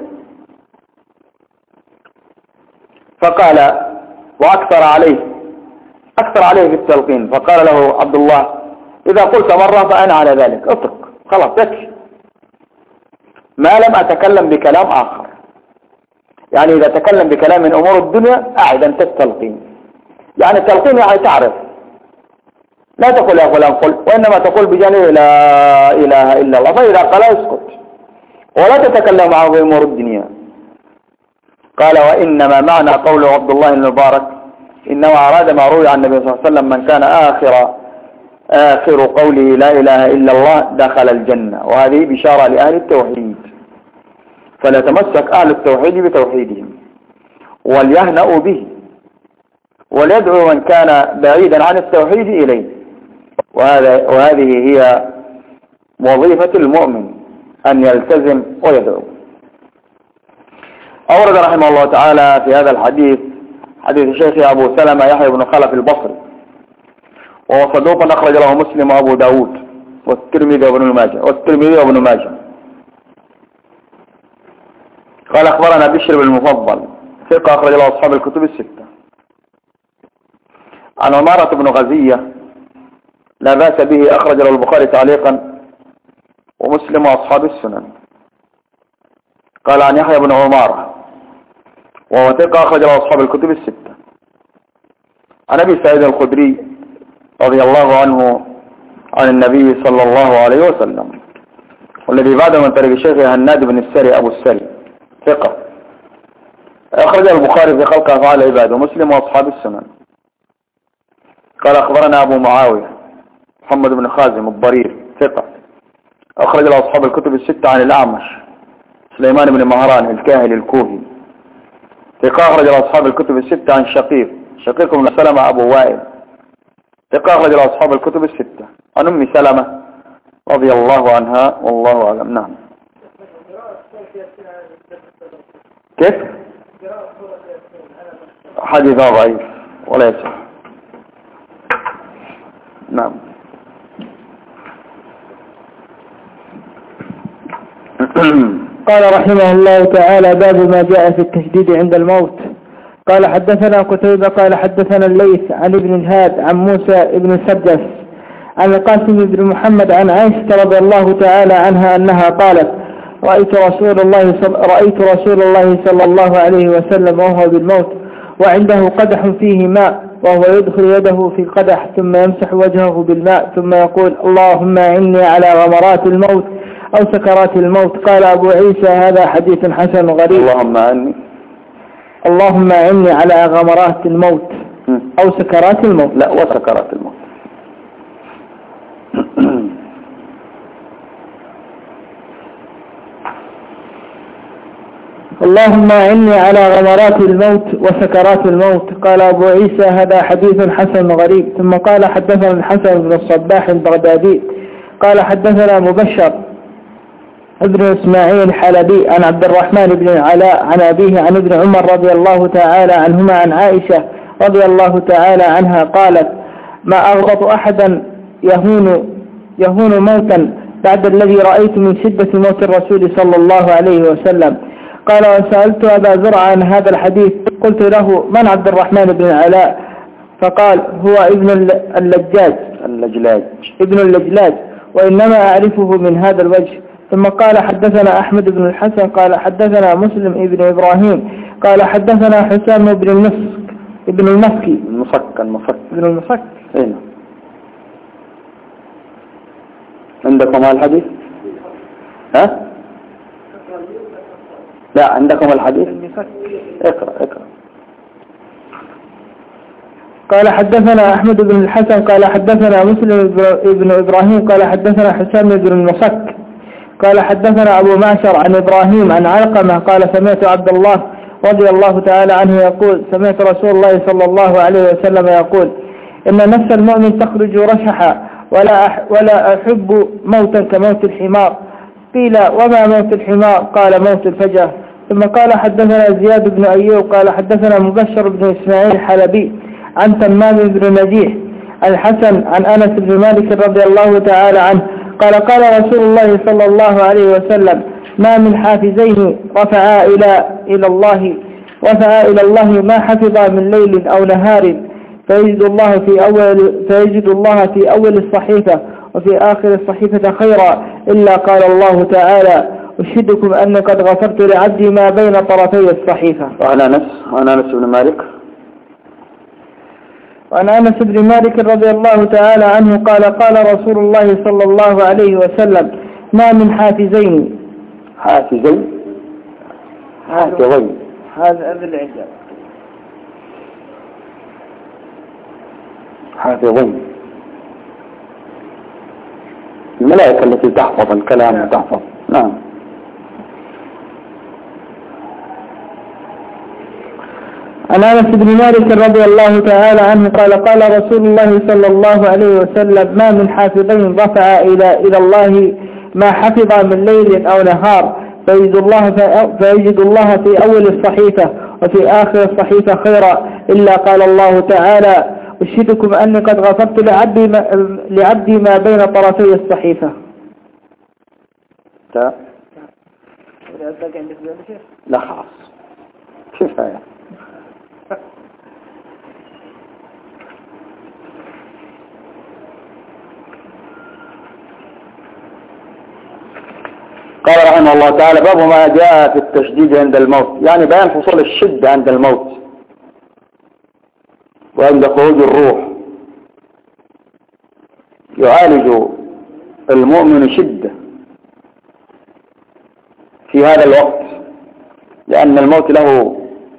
فقال وأكثر عليه أكثر عليه في التلقين، فقال له عبد الله إذا قلت مرة فأنا على ذلك، اترك خلاص يكفي، ما لم أتكلم بكلام آخر. يعني إذا تكلم بكلام من أمور الدنيا أعد أنت التلقين، يعني التلقين يعني تعرف، لا تقول يا فلان قل، وإنما تقول بجانب لا إله إلا الله، فإذا قال اسكت ولا تتكلم معه في أمور الدنيا. قال وإنما معنى قول عبد الله المبارك إنما أراد ما روي عن النبي صلى الله عليه وسلم من كان آخر آخر قوله لا إله إلا الله دخل الجنة، وهذه بشارة لأهل التوحيد، فليتمسك أهل التوحيد بتوحيدهم وليهنأوا به، وليدعو من كان بعيدا عن التوحيد إليه، وهذا وهذه هي وظيفة المؤمن أن يلتزم ويدعو. أورد رحمه الله تعالى في هذا الحديث حديث الشيخ أبو سلمة يحيى بن خلف البصري، وهو صدوق أخرج له مسلم وأبو داود والترمذي وابن ماجه والترمذي وابن ماجه. قال أخبرنا بشر بن المفضل ثقة أخرج له أصحاب الكتب الستة. عن عمارة بن غزية لا بأس به أخرج له البخاري تعليقا ومسلم وأصحاب السنن. قال عن يحيى بن عمارة وهو ثقة أخرج له أصحاب الكتب الستة. عن أبي سعيد الخدري رضي الله عنه عن النبي صلى الله عليه وسلم، والذي بعد من طريق الشيخ هناد بن السري أبو السري ثقة أخرج البخاري في خلق أفعال العباد ومسلم وأصحاب السنن. قال أخبرنا أبو معاوية محمد بن خازم الضرير ثقة أخرج له أصحاب الكتب الستة. عن الأعمش سليمان بن مهران الكاهلي الكوفي ثقة أخرج له أصحاب الكتب الستة. عن شقيق شقيق بن سلمة أبو وائل ثقة أخرج له أصحاب الكتب الستة. عن أم سلمة رضي الله عنها والله أعلم. نعم. كيف؟ حديث ضعيف ولا يصح. نعم. قال رحمه الله تعالى باب ما جاء في التشديد عند الموت. قال حدثنا قتيبة قال حدثنا الليث عن ابن الهاد عن موسى ابن سبجس عن القاسم بن محمد عن عائشة رضي الله تعالى عنها أنها قالت رأيت رسول الله صل... رأيت رسول الله صلى الله عليه وسلم وهو بالموت وعنده قدح فيه ماء وهو يدخل يده في القدح ثم يمسح وجهه بالماء ثم يقول اللهم إني على غمرات الموت أو سكرات الموت. قال أبو عيسى هذا حديث حسن غريب. اللهم إني اللهم إني على غمرات الموت أو سكرات الموت. لا وسكرات الموت. اللهم إني على غمرات الموت وسكرات الموت. قال أبو عيسى هذا حديث حسن غريب. ثم قال حدثنا الحسن بن الصباح البغدادي قال حدثنا مبشر ابن إسماعيل الحلبي عن عبد الرحمن بن العلاء عن أبيه عن ابن عمر رضي الله تعالى عنهما عن عائشة رضي الله تعالى عنها قالت ما أغبط أحدا يهون يهون موتا بعد الذي رأيت من شدة موت الرسول صلى الله عليه وسلم. قال وسألت أبا زرع عن هذا الحديث قلت له من عبد الرحمن بن العلاء؟ فقال هو ابن اللجاج اللجلاج ابن اللجلاج وإنما أعرفه من هذا الوجه. ثم قال حدثنا أحمد بن الحسن قال حدثنا مسلم ابن إبراهيم قال حدثنا حسام بن المسك ابن المسكي المسك المسك ابن المسك. هنا عندكم الحديث؟ ها؟ لا عندكم الحديث؟ اقرأ اقرأ. قال حدثنا أحمد بن الحسن قال حدثنا مسلم ابن إبراهيم قال حدثنا حسام بن المسك قال حدثنا أبو معشر عن إبراهيم عن علقمة قال سمعت عبد الله رضي الله تعالى عنه يقول سمعت رسول الله صلى الله عليه وسلم يقول إن نفس المؤمن تخرج رشحا ولا أح ولا أحب موتا كموت الحمار. قيل وما موت الحمار؟ قال موت الفجأة. ثم قال حدثنا زياد بن أيوب قال حدثنا مبشر بن إسماعيل الحلبي عن تمام بن نجيح الحسن عن أنس بن مالك رضي الله تعالى عنه قال قال رسول الله صلى الله عليه وسلم ما من حافزين رفعا إلى إلى الله رفعا إلى الله ما حفظا من ليل أو نهار فيجد الله في أول فيجد الله في أول الصحيفة وفي آخر الصحيفة خيرا إلا قال الله تعالى أشهدكم أني قد غفرت لعبدي ما بين طرفي الصحيفة. وعن أنس وعن أنس بن مالك وعن أنس بن مالك رضي الله تعالى عنه قال قال رسول الله صلى الله عليه وسلم ما من حافزين حافزين حافظين هذا أذل العجاب حافظين الملائكة التي تحفظ الكلام وتحفظ. نعم. عن أنس بن مالك رضي الله تعالى عنه قال قال رسول الله صلى الله عليه وسلم ما من حافظين رفع إلى إلى الله ما حفظ من ليل أو نهار فيجد الله فيجد الله في أول الصحيفة وفي آخر الصحيفة خيرا إلا قال الله تعالى أشهدكم أني قد غفرت لعبدي ما, لعبدي ما بين طرفي الصحيفة. لا لا خلاص كفاية. قال رحمه الله تعالى باب ما جاء في التشديد عند الموت، يعني بيان حصول الشدة عند الموت وعند خروج الروح. يعالج المؤمن شدة في هذا الوقت لأن الموت له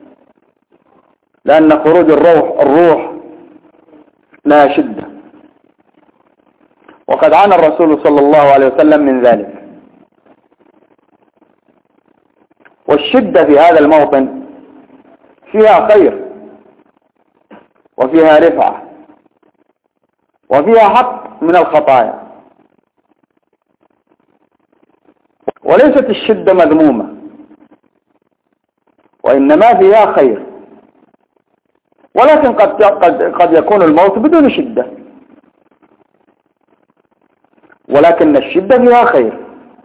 لأن خروج الروح الروح لها شدة، وقد عانى الرسول صلى الله عليه وسلم من ذلك. والشدة في هذا الموطن فيها خير وفيها رفعة وفيها حق من الخطايا، وليست الشدة مذمومة وإنما فيها خير، ولكن قد قد قد يكون الموت بدون شدة، ولكن الشدة فيها خير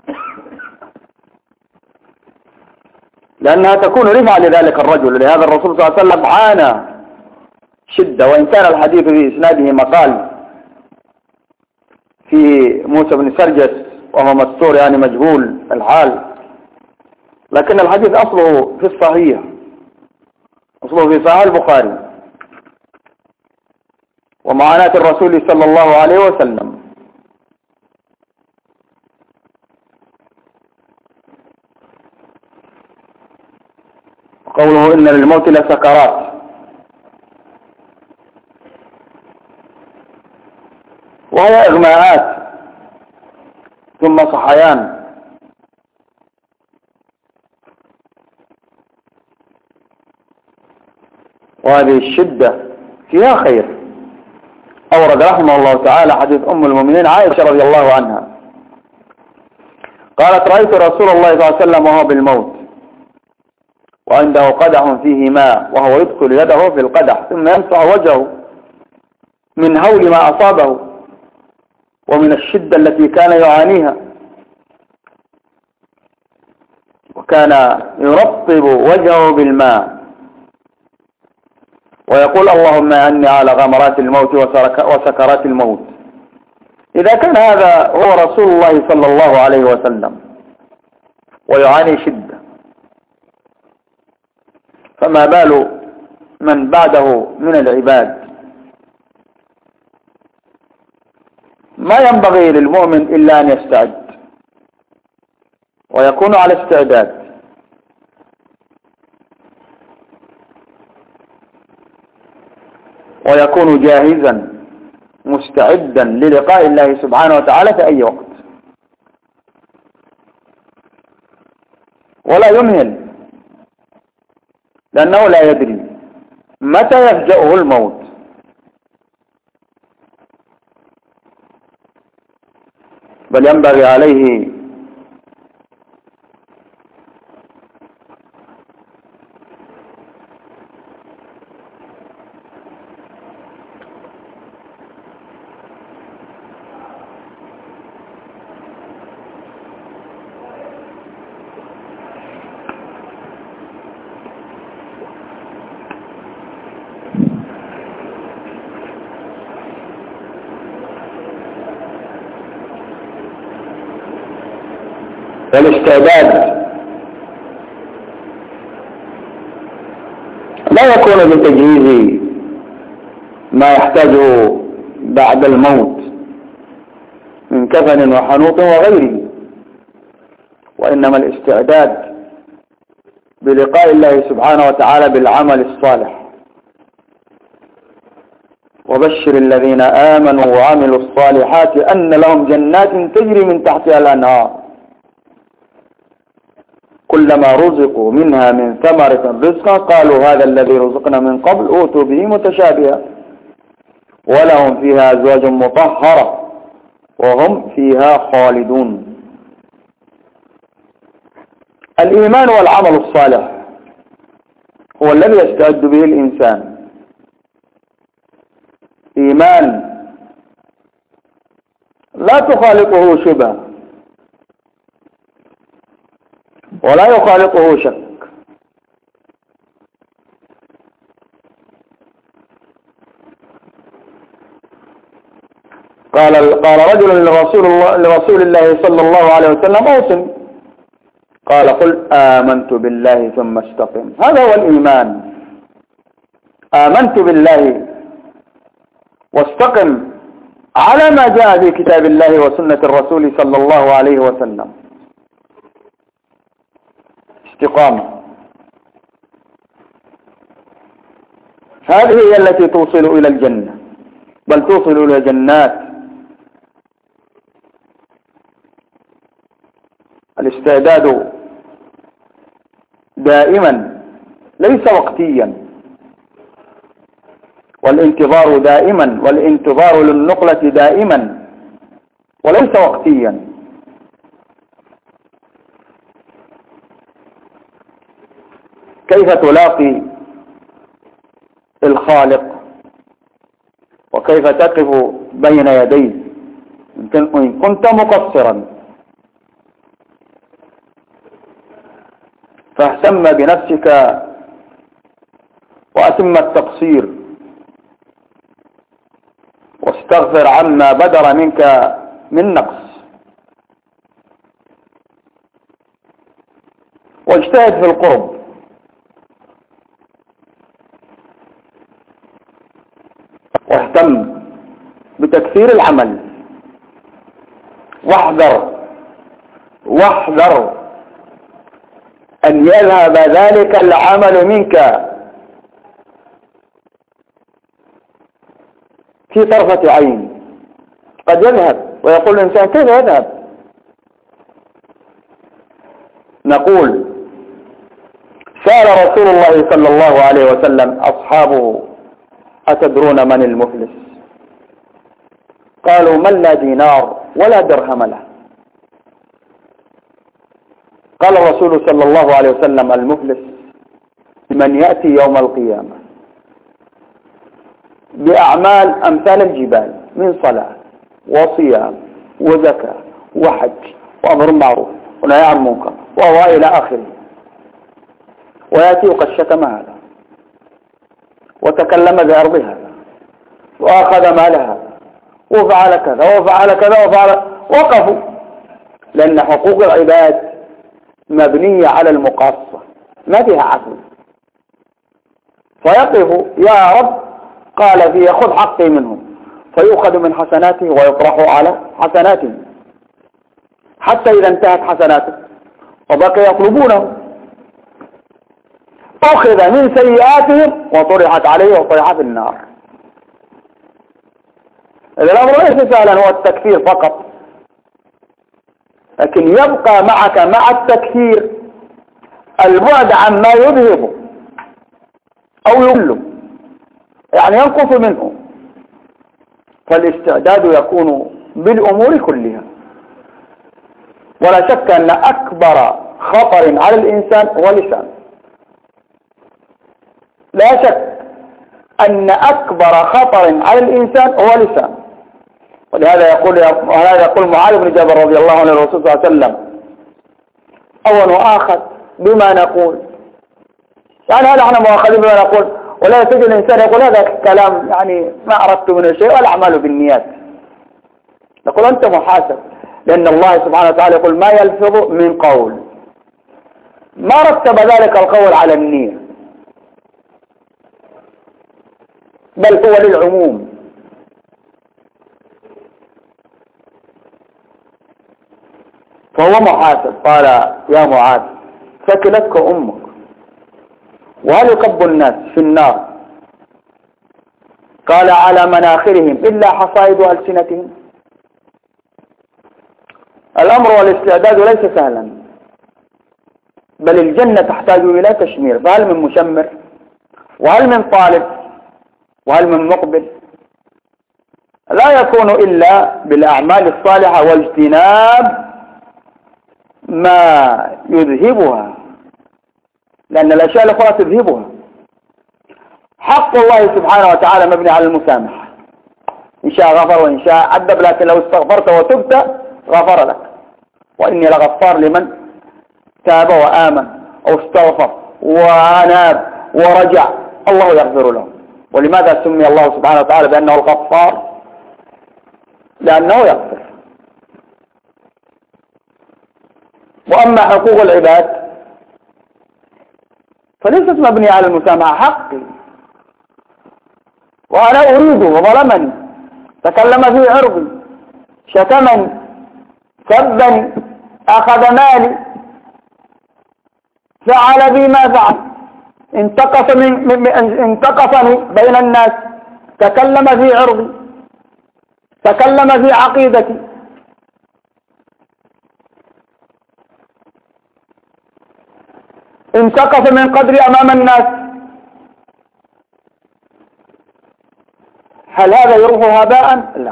لأنها تكون رفعة لذلك الرجل. لهذا الرسول صلى الله عليه وسلم عانى شدة، وإن كان الحديث في إسناده مقال في موسى بن سرجس وهو مستور يعني مجهول الحال، لكن الحديث أصله في الصحيح، أصله في صحيح البخاري ومعاناة الرسول صلى الله عليه وسلم. قوله إن للموت لسكرات، وهي إغماءات ثم صحيان، وهذه الشدة فيها خير. أورد رحمه الله تعالى حديث أم المؤمنين عائشة رضي الله عنها قالت رأيت رسول الله صلى الله عليه وسلم وهو بالموت وعنده قدح فيه ماء وهو يدخل يده في القدح ثم يمسح وجهه من هول ما أصابه ومن الشدة التي كان يعانيها، وكان يرطب وجهه بالماء ويقول اللهم أعني على غمرات الموت وسكرات الموت. إذا كان هذا هو رسول الله صلى الله عليه وسلم ويعاني شدة، فما بال من بعده من العباد؟ ما ينبغي للمؤمن إلا أن يستعد ويكون على استعداد، ويكون جاهزا مستعدا للقاء الله سبحانه وتعالى في أي وقت، ولا يمهل، لأنه لا يدري متى يفجأه الموت. بل ينبغي عليه والاستعداد لا يكون بتجهيز ما يحتاجه بعد الموت من كفن وحنوط وغيره، وإنما الاستعداد بلقاء الله سبحانه وتعالى بالعمل الصالح. وبشر الذين آمنوا وعملوا الصالحات أن لهم جنات تجري من تحتها الأنهار كلما رزقوا منها من ثمرة رزقا قالوا هذا الذي رزقنا من قبل أوتوا به متشابها ولهم فيها أزواج مطهرة وهم فيها خالدون. الإيمان والعمل الصالح هو الذي يستعد به الإنسان. إيمان لا تخالطه شبهة ولا يخالطه شك، قال قال رجل لرسول الله لرسول الله صلى الله عليه وسلم اوصني، قال قل آمنت بالله ثم استقم. هذا هو الإيمان، آمنت بالله واستقم على ما جاء في كتاب الله وسنة الرسول صلى الله عليه وسلم. استقامة هذه هي التي توصل إلى الجنة، بل توصل إلى جنات. الاستعداد دائما ليس وقتيا، والانتظار دائما، والانتظار للنقلة دائما وليس وقتيا. كيف تلاقي الخالق وكيف تقف بين يديه إن كنت مقصرا؟ فاهتم بنفسك وأتم التقصير واستغفر عما بدر منك من نقص، واجتهد في القرب، واهتم بتكثير العمل، واحذر واحذر أن يذهب ذلك العمل منك في طرفة عين. قد يذهب ويقول الإنسان كيف يذهب؟ نقول سأل رسول الله صلى الله عليه وسلم أصحابه أتدرون من المفلس؟ قالوا من لا دينار ولا درهم له. قال الرسول صلى الله عليه وسلم المفلس من يأتي يوم القيامة بأعمال أمثال الجبال من صلاة وصيام وزكاة وحج وأمر معروف ونهي عن منكر وهو إلى آخره، ويأتي وقد شتم هذا وتكلم بعرض هذا وأخذ مال هذا وفعل كذا وفعل كذا وفعل. وقفوا، لأن حقوق العباد مبنية على المقاصة ما فيها عقل. فيقف يا رب قال فيه خذ حقي منهم، فيؤخذ من حسناته ويطرح على حسناته حتى إذا انتهت حسناته وبقي يطلبونه أخذ من سيئاتهم وطرحت عليه وطرح في النار. إذا الأمر ليس سهلا هو التكفير فقط، لكن يبقى معك مع التكفير البعد عما يذهب أو يقل، يعني ينقص منه. فالاستعداد يكون بالأمور كلها. ولا شك أن أكبر خطر على الإنسان هو اللسان، لا شك أن أكبر خطر على الإنسان هو اللسان. ولهذا يقول وهذا يقول معاذ بن جبل رضي الله عنه الرسول صلى الله عليه وسلم أو نؤاخذ بما نقول، يعني هل احنا مؤاخذين بما نقول؟ ولا تجد الإنسان يقول هذا كلام يعني ما أردت من الشيء والأعمال بالنيات. نقول أنت محاسب، لأن الله سبحانه وتعالى يقول ما يلفظ من قول، ما رتب ذلك القول على النية، بل هو للعموم. فهو محاسب. قال يا معاذ ثكلتك أمك، وهل يكب الناس في النار؟ قال على مناخرهم إلا حصائد ألسنتهم. الأمر والاستعداد ليس سهلا، بل الجنة تحتاج إلى تشمير. فهل من مشمر؟ وهل من طالب؟ وهل من مقبل؟ لا يكون إلا بالأعمال الصالحة واجتناب ما يذهبها، لأن الأشياء الأخرى تذهبها. حق الله سبحانه وتعالى مبني على المسامحة، إن شاء غفر وإن شاء عذب، لكن لو استغفرت وتبت غفر لك. وإني لغفار لمن تاب وآمن أو استغفر وأناب ورجع، الله يغفر له. ولماذا سمي الله سبحانه وتعالى بأنه الغفار؟ لأنه يغفر. وأما حقوق العباد فليست مبنية على المسامحة. حقي وأنا أريده وظلمني، تكلم في عرضي، شتمني، سبني، أخذ مالي، فعل بي ما فعل، انتقص من انتقصني بين الناس، تكلم في عرضي، تكلم في عقيدتي. انتقص من قدري أمام الناس. هل هذا يروح هباء؟ لا،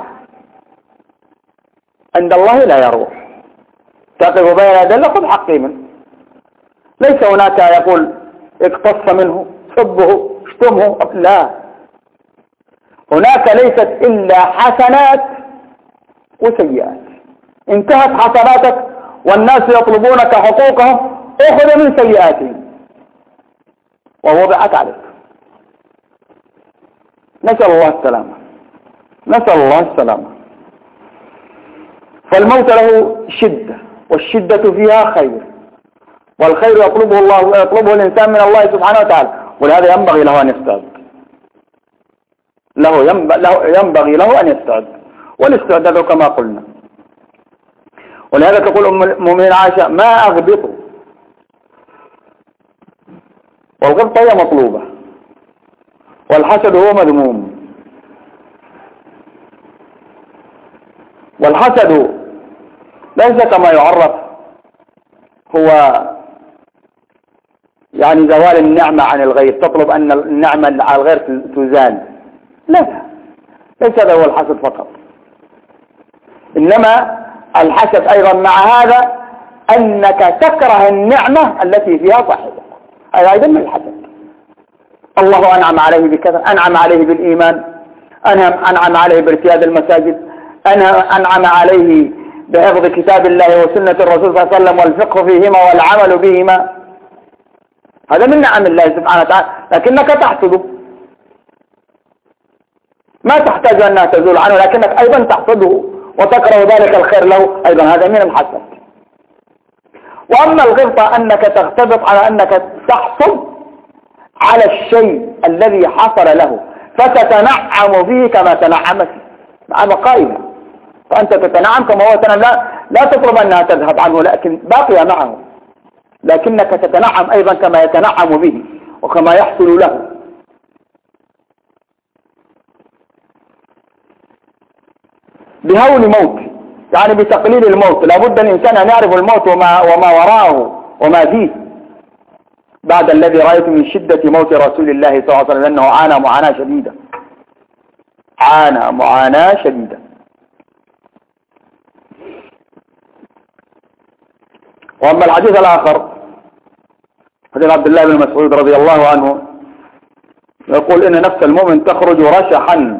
عند الله لا يروح. تقف بين يدي خذ حقي منه. ليس هناك يقول اقتص منه، سبه، اشتمه، لا. هناك ليست إلا حسنات وسيئات. انتهت حسناتك والناس يطلبونك حقوقهم، اخذ من سيئاتهم ووضعت عليك. نسأل الله السلامة، نسأل الله السلامة. فالموت له شدة، والشدة فيها خير، والخير يطلبه الله، يطلبه الإنسان من الله سبحانه وتعالى. ولهذا ينبغي له أن يستعد، له ينبغي له أن يستعد، والاستعداد كما قلنا. ولهذا تقول أم المؤمنين عائشة ما أغبطه، والغبطة هي مطلوبة، والحسد هو مذموم. والحسد ليس كما يعرف هو يعني زوال النعمة عن الغير، تطلب أن النعمة على الغير تزال. لا، ليس هذا هو الحسد فقط، إنما الحسد أيضا مع هذا أنك تكره النعمة التي فيها صاحبك، هذا أيضا من الحسد. الله أنعم عليه بكذا، أنعم عليه بالإيمان، أنعم عليه بارتياد المساجد، أنعم عليه بحفظ كتاب الله وسنة الرسول صلى الله عليه وسلم والفقه فيهما والعمل بهما. هذا من نعم الله سبحانه وتعالى، لكنك تحسده. ما تحتاج أنها تزول عنه، لكنك أيضا تحسده وتكره ذلك الخير له، أيضا هذا من الحسد. وأما الغبطة أنك تغتبط على أنك تحصد على الشيء الذي حصل له فتتنعم فيه كما تنعم فيه، مع قائمة. فأنت تتنعم كما هو تنعم، لا, لا تطلب أنها تذهب عنه، لكن باقية معه، لكنك تتنعم أيضا كما يتنعم به وكما يحصل له. بهول موت، يعني بتقليل الموت. لابد الإنسان أن يعرف الموت وما, وما وراءه وما فيه بعد الذي رأيت من شدة موت رسول الله صلى الله عليه وسلم، لأنه عانى معاناة شديدة، عانى معاناة شديدة. وأما الحديث الآخر حديث عبد الله بن مسعود رضي الله عنه يقول إن نفس المؤمن تخرج رشحا،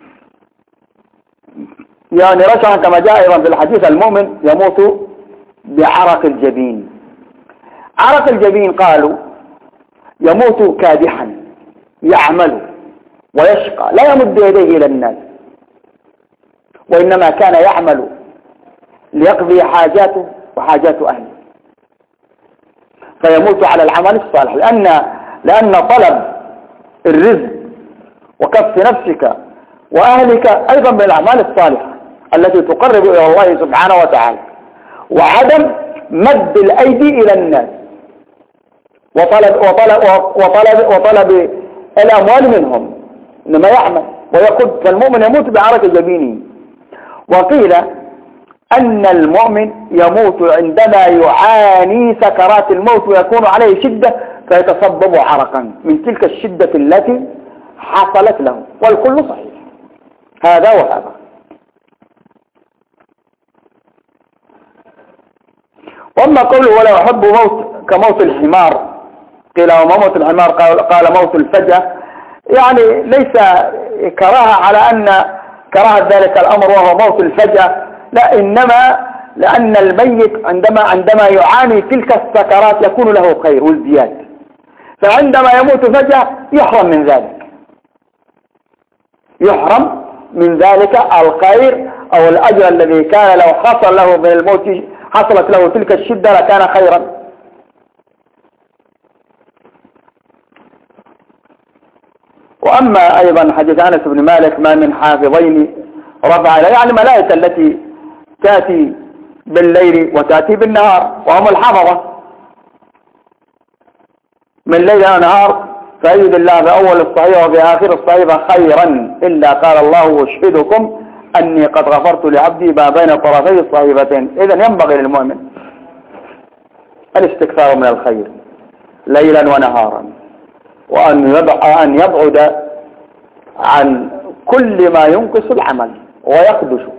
يعني رشحا كما جاء أيضا في الحديث المؤمن يموت بعرق الجبين. عرق الجبين قالوا يموت كادحا يعمل ويشقى، لا يمد يديه إلى الناس، وإنما كان يعمل ليقضي حاجاته وحاجات أهله، فيموت على العمل الصالح، لأن لأن طلب الرزق وكف نفسك وأهلك أيضا من الأعمال الصالحة التي تقرب إلى الله سبحانه وتعالى، وعدم مد الأيدي إلى الناس وطلب, وطلب, وطلب, وطلب الأموال منهم، إنما يعمل ويقول، فالمؤمن يموت بعرق جبينه. وقيل أن المؤمن يموت عندما يعاني سكرات الموت ويكون عليه شدة فيتصبب عرقا من تلك الشدة التي حصلت له، والكل صحيح هذا وهذا. وأما قوله ولا يحب موت كموت الحمار، قيل وما موت الحمار، قال موت الفجأة، يعني ليس كراهة على أن كراهة ذلك الأمر وهو موت الفجأة، لا، إنما لأن الميت عندما عندما يعاني تلك السكرات يكون له خير والزيادة، فعندما يموت فجأة يحرم من ذلك، يحرم من ذلك الخير أو الأجر الذي كان لو حصل له من الموت حصلت له تلك الشدة لكان خيرا. وأما أيضا حديث أنس بن مالك ما من حافظين رفع إليه، يعني ملائكة التي تأتي بالليل وتأتي بالنهار وهم الحفظة من ليل ونهار، فأيد الله بأول الصحيح وفي آخر الصحيح خيرا إلا قال الله أشهدكم أني قد غفرت لعبدي ما بين طرفي الصحيفتين. إذن ينبغي للمؤمن الاستكثار من الخير ليلا ونهارا، وأن أن يبعد عن كل ما ينقص العمل ويخدشه.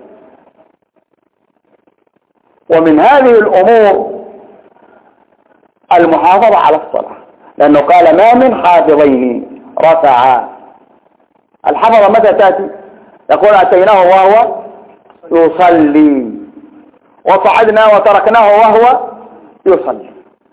ومن هذه الأمور المحافظة على الصلاة، لأنه قال ما من حافظين رفعا. الحفظة متى تأتي؟ يقول أتيناه وهو يصلي، وصعدنا وتركناه وهو يصلي.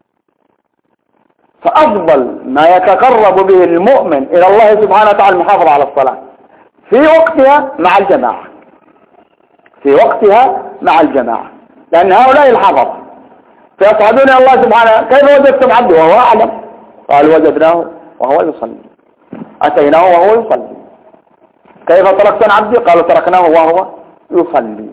فأفضل ما يتقرب به المؤمن إلى الله سبحانه وتعالى المحافظة على الصلاة في وقتها مع الجماعة، في وقتها مع الجماعة، لأن هؤلاء الحفظ فيصعدون إلى الله سبحانه. كيف وجدتم عبده وهو أعلم؟ قال وجدناه وهو يصلي، أتيناه وهو يصلي. كيف تركتم عبدي؟ قالوا تركناه وهو يصلي.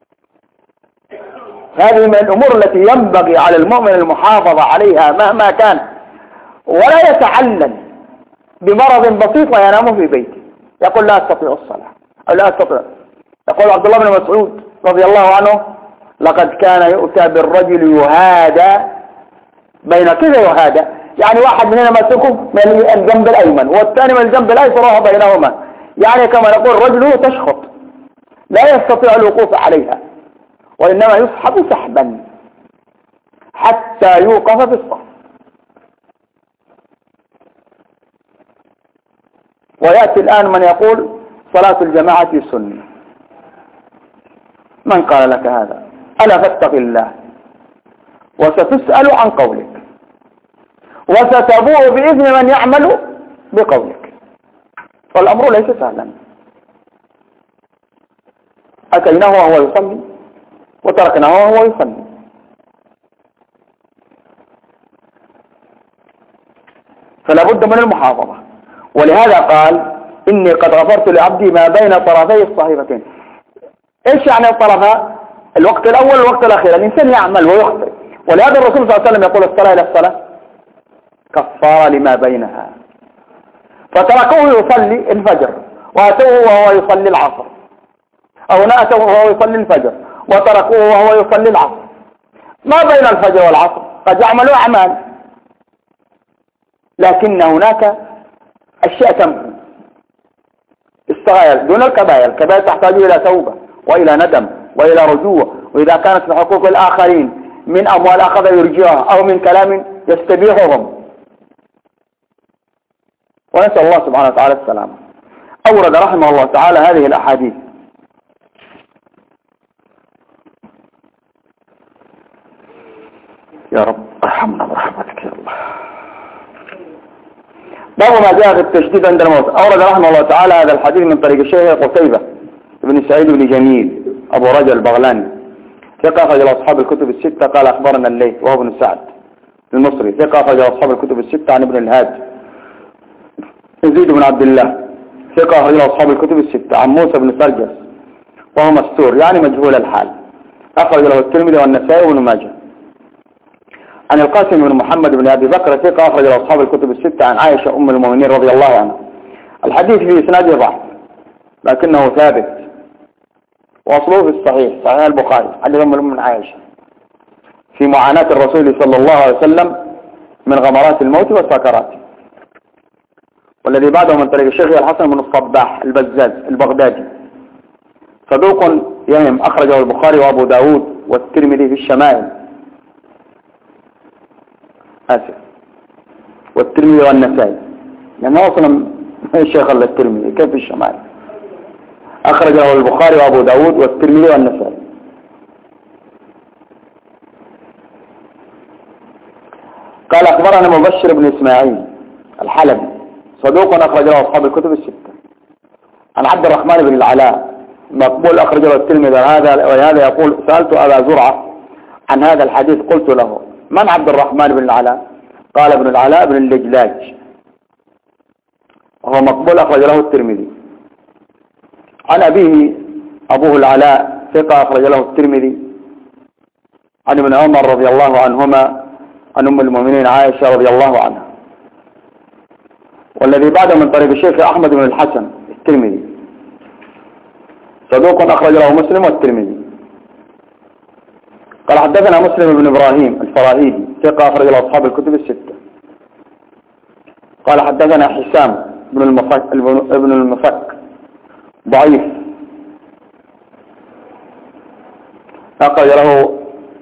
هذه من الأمور التي ينبغي على المؤمن المحافظة عليها مهما كان، ولا يتعلل بمرض بسيط وينام في بيته يقول لا أستطيع الصلاة أو لا أستطيع. يقول عبد الله بن مسعود رضي الله عنه لقد كان يؤتى بالرجل يهادى بين كذا يهادى، يعني واحد مننا مسكه من الجنب الأيمن والثاني من الجنب الأيسر وهو بينهما، يعني كما نقول رجله تشخط لا يستطيع الوقوف عليها، وإنما يسحب سحبا حتى يوقف في الصف. ويأتي الآن من يقول صلاة الجماعة سنة. من قال لك هذا؟ ألا فاتق الله وستسأل عن قولك وستبوء بإذن من يعمل بقولك، فالأمر ليس سهلا. أتيناه وهو يصلي وتركناه وهو يصلي. فلا بد من المحافظة، ولهذا قال إني قد غفرت لعبدي ما بين طرفي الصحيفتين. إيش يعني الطرفاء؟ الوقت الأول والوقت الأخير. الإنسان يعمل ويخطئ، ولهذا الرسول صلى الله عليه وسلم يقول الصلاة إلى الصلاة كفارة لما بينها. فتركوه يصلي الفجر وأتوه وهو يصلي العصر، أو نأتوه وهو يصلي الفجر وتركوه وهو يصلي العصر. ما بين الفجر والعصر قد يعملوا أعمال، لكن هناك أشياء تمحو الصغائر دون الكبائر. الكبائر تحتاج إلى توبة وإلى ندم وإلى رجوع، وإذا كانت لحقوق الآخرين من أموال أخذ يرجعها أو من كلام يستبيحهم، ونسأل الله سبحانه وتعالى السلامة. أورد رحمه الله تعالى هذه الأحاديث يا رب ارحمنا برحمتك يا الله. باب ما جاء في التشديد عند الموت. أورد رحمه الله تعالى هذا الحديث من طريق الشيخ قتيبة بن سعيد بن جميل أبو رجل البغلاني ثقة أخرج له أصحاب الكتب الستة. قال أخبرنا الليث وهو ابن سعد المصري ثقة أخرج له أصحاب الكتب الستة عن ابن الهاد يزيد بن عبد الله ثقة أخرج له أصحاب الكتب الستة عن موسى بن سرجس وهو مستور يعني مجهول الحال أخرج له الترمذي والنسائي وابن ماجه. عن القاسم بن محمد بن أبي بكر ثقة أخرج له أصحاب الكتب الستة عن عائشة أم المؤمنين رضي الله عنها. الحديث في إسناده ضعف لكنه ثابت وأصله في الصحيح صحيح البخاري حديث أم المؤمنين عائشة في معاناة الرسول صلى الله عليه وسلم من غمرات الموت والسكرات. والذي بعده من طريق الشيخ الحسن بن الصباح البزاز البغدادي صدوق يهم أخرجه البخاري وأبو داود والترمذي في الشمائل آسف والترمذي والنسائي لأنه أصلا الشيخ الترمذي كيف في الشمائل أخرجه البخاري وأبو داود والترمذي والنسائي. قال أخبرنا مبشر بن إسماعيل الحلبي صدوق أخرج له أصحاب الكتب الستة. عن عبد الرحمن بن العلاء مقبول أخرج له الترمذي وهذا وهذا يقول سألت أبا زرعة عن هذا الحديث قلت له من عبد الرحمن بن العلاء؟ قال ابن العلاء بن اللجلاج وهو مقبول أخرج له الترمذي. عن أبيه أبوه العلاء ثقة أخرج له الترمذي. عن ابن عمر رضي الله عنهما عن أم المؤمنين عائشة رضي الله عنها. والذي بعده من طريق الشيخ أحمد بن الحسن الترمذي صدوق أخرج له مسلم والترمذي. قال حدثنا مسلم بن إبراهيم الفراهيدي ثقة أخرج له أصحاب الكتب الستة. قال حدثنا حسام بن المفك ابن المفك ضعيف أخرج له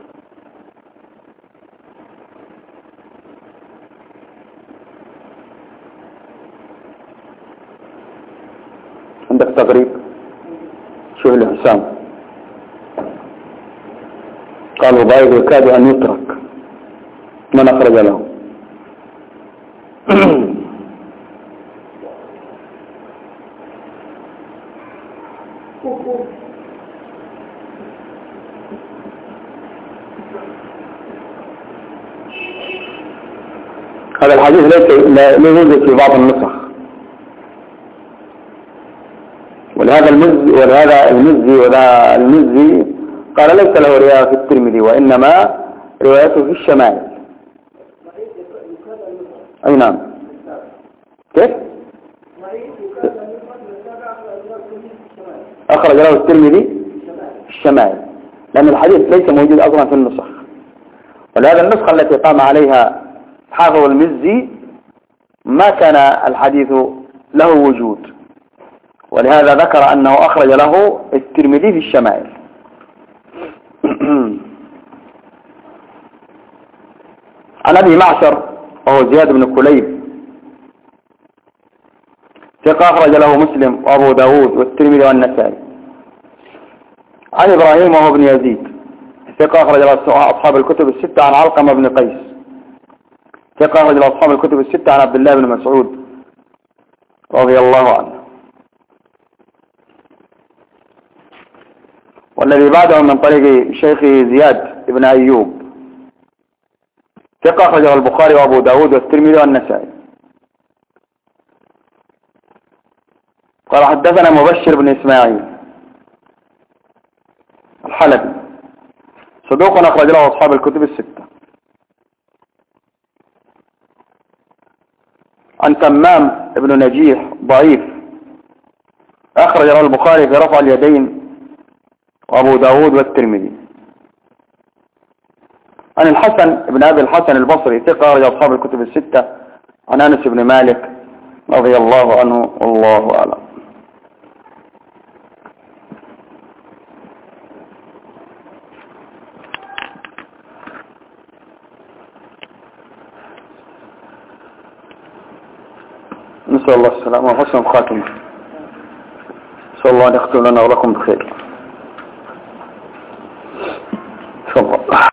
عندك تقريب شوف الحسام قالوا ضعيف يكاد أن يترك من أخرج له هذا الحديث ليس لا يوجد في بعض النسخ ولهذا المزي ولهذا المزي وذا المزي قال ليس له رواية في الترمذي وإنما روايته في الشمائل. أي نعم كيف أخرج له الترمذي في الشمائل لأن الحديث ليس موجود أصلا في النسخ. ولهذا النسخة التي قام عليها حافظ المزي ما كان الحديث له وجود ولهذا ذكر أنه أخرج له الترمذي في الشمائل. عن أبي معشر وهو زياد بن كليب ثقة أخرج له مسلم وأبو داود والترمذي والنسائي. عن إبراهيم وهو ابن يزيد ثقة أخرج له أصحاب الكتب الستة. عن علقمة بن قيس ثقة أخرج له أصحاب الكتب الستة. عن عبد الله بن مسعود رضي الله عنه. والذي بعده من طريق شيخ زياد بن أيوب ثقة أخرجه البخاري وأبو داود والترمذي والنسائي. قال حدثنا مبشر بن إسماعيل الحلبي صدوق أخرج له أصحاب الكتب الستة. عن تمام بن نجيح ضعيف أخرج له البخاري في رفع اليدين وأبو داود والترمذي. عن الحسن بن أبي الحسن البصري ثقة أخرج أصحاب الكتب الستة. عن أنس بن مالك رضي الله عنه والله أعلم. نسأل الله السلامة وحسن الخاتمة. نسأل الله أن يختم لنا ولكم بخير.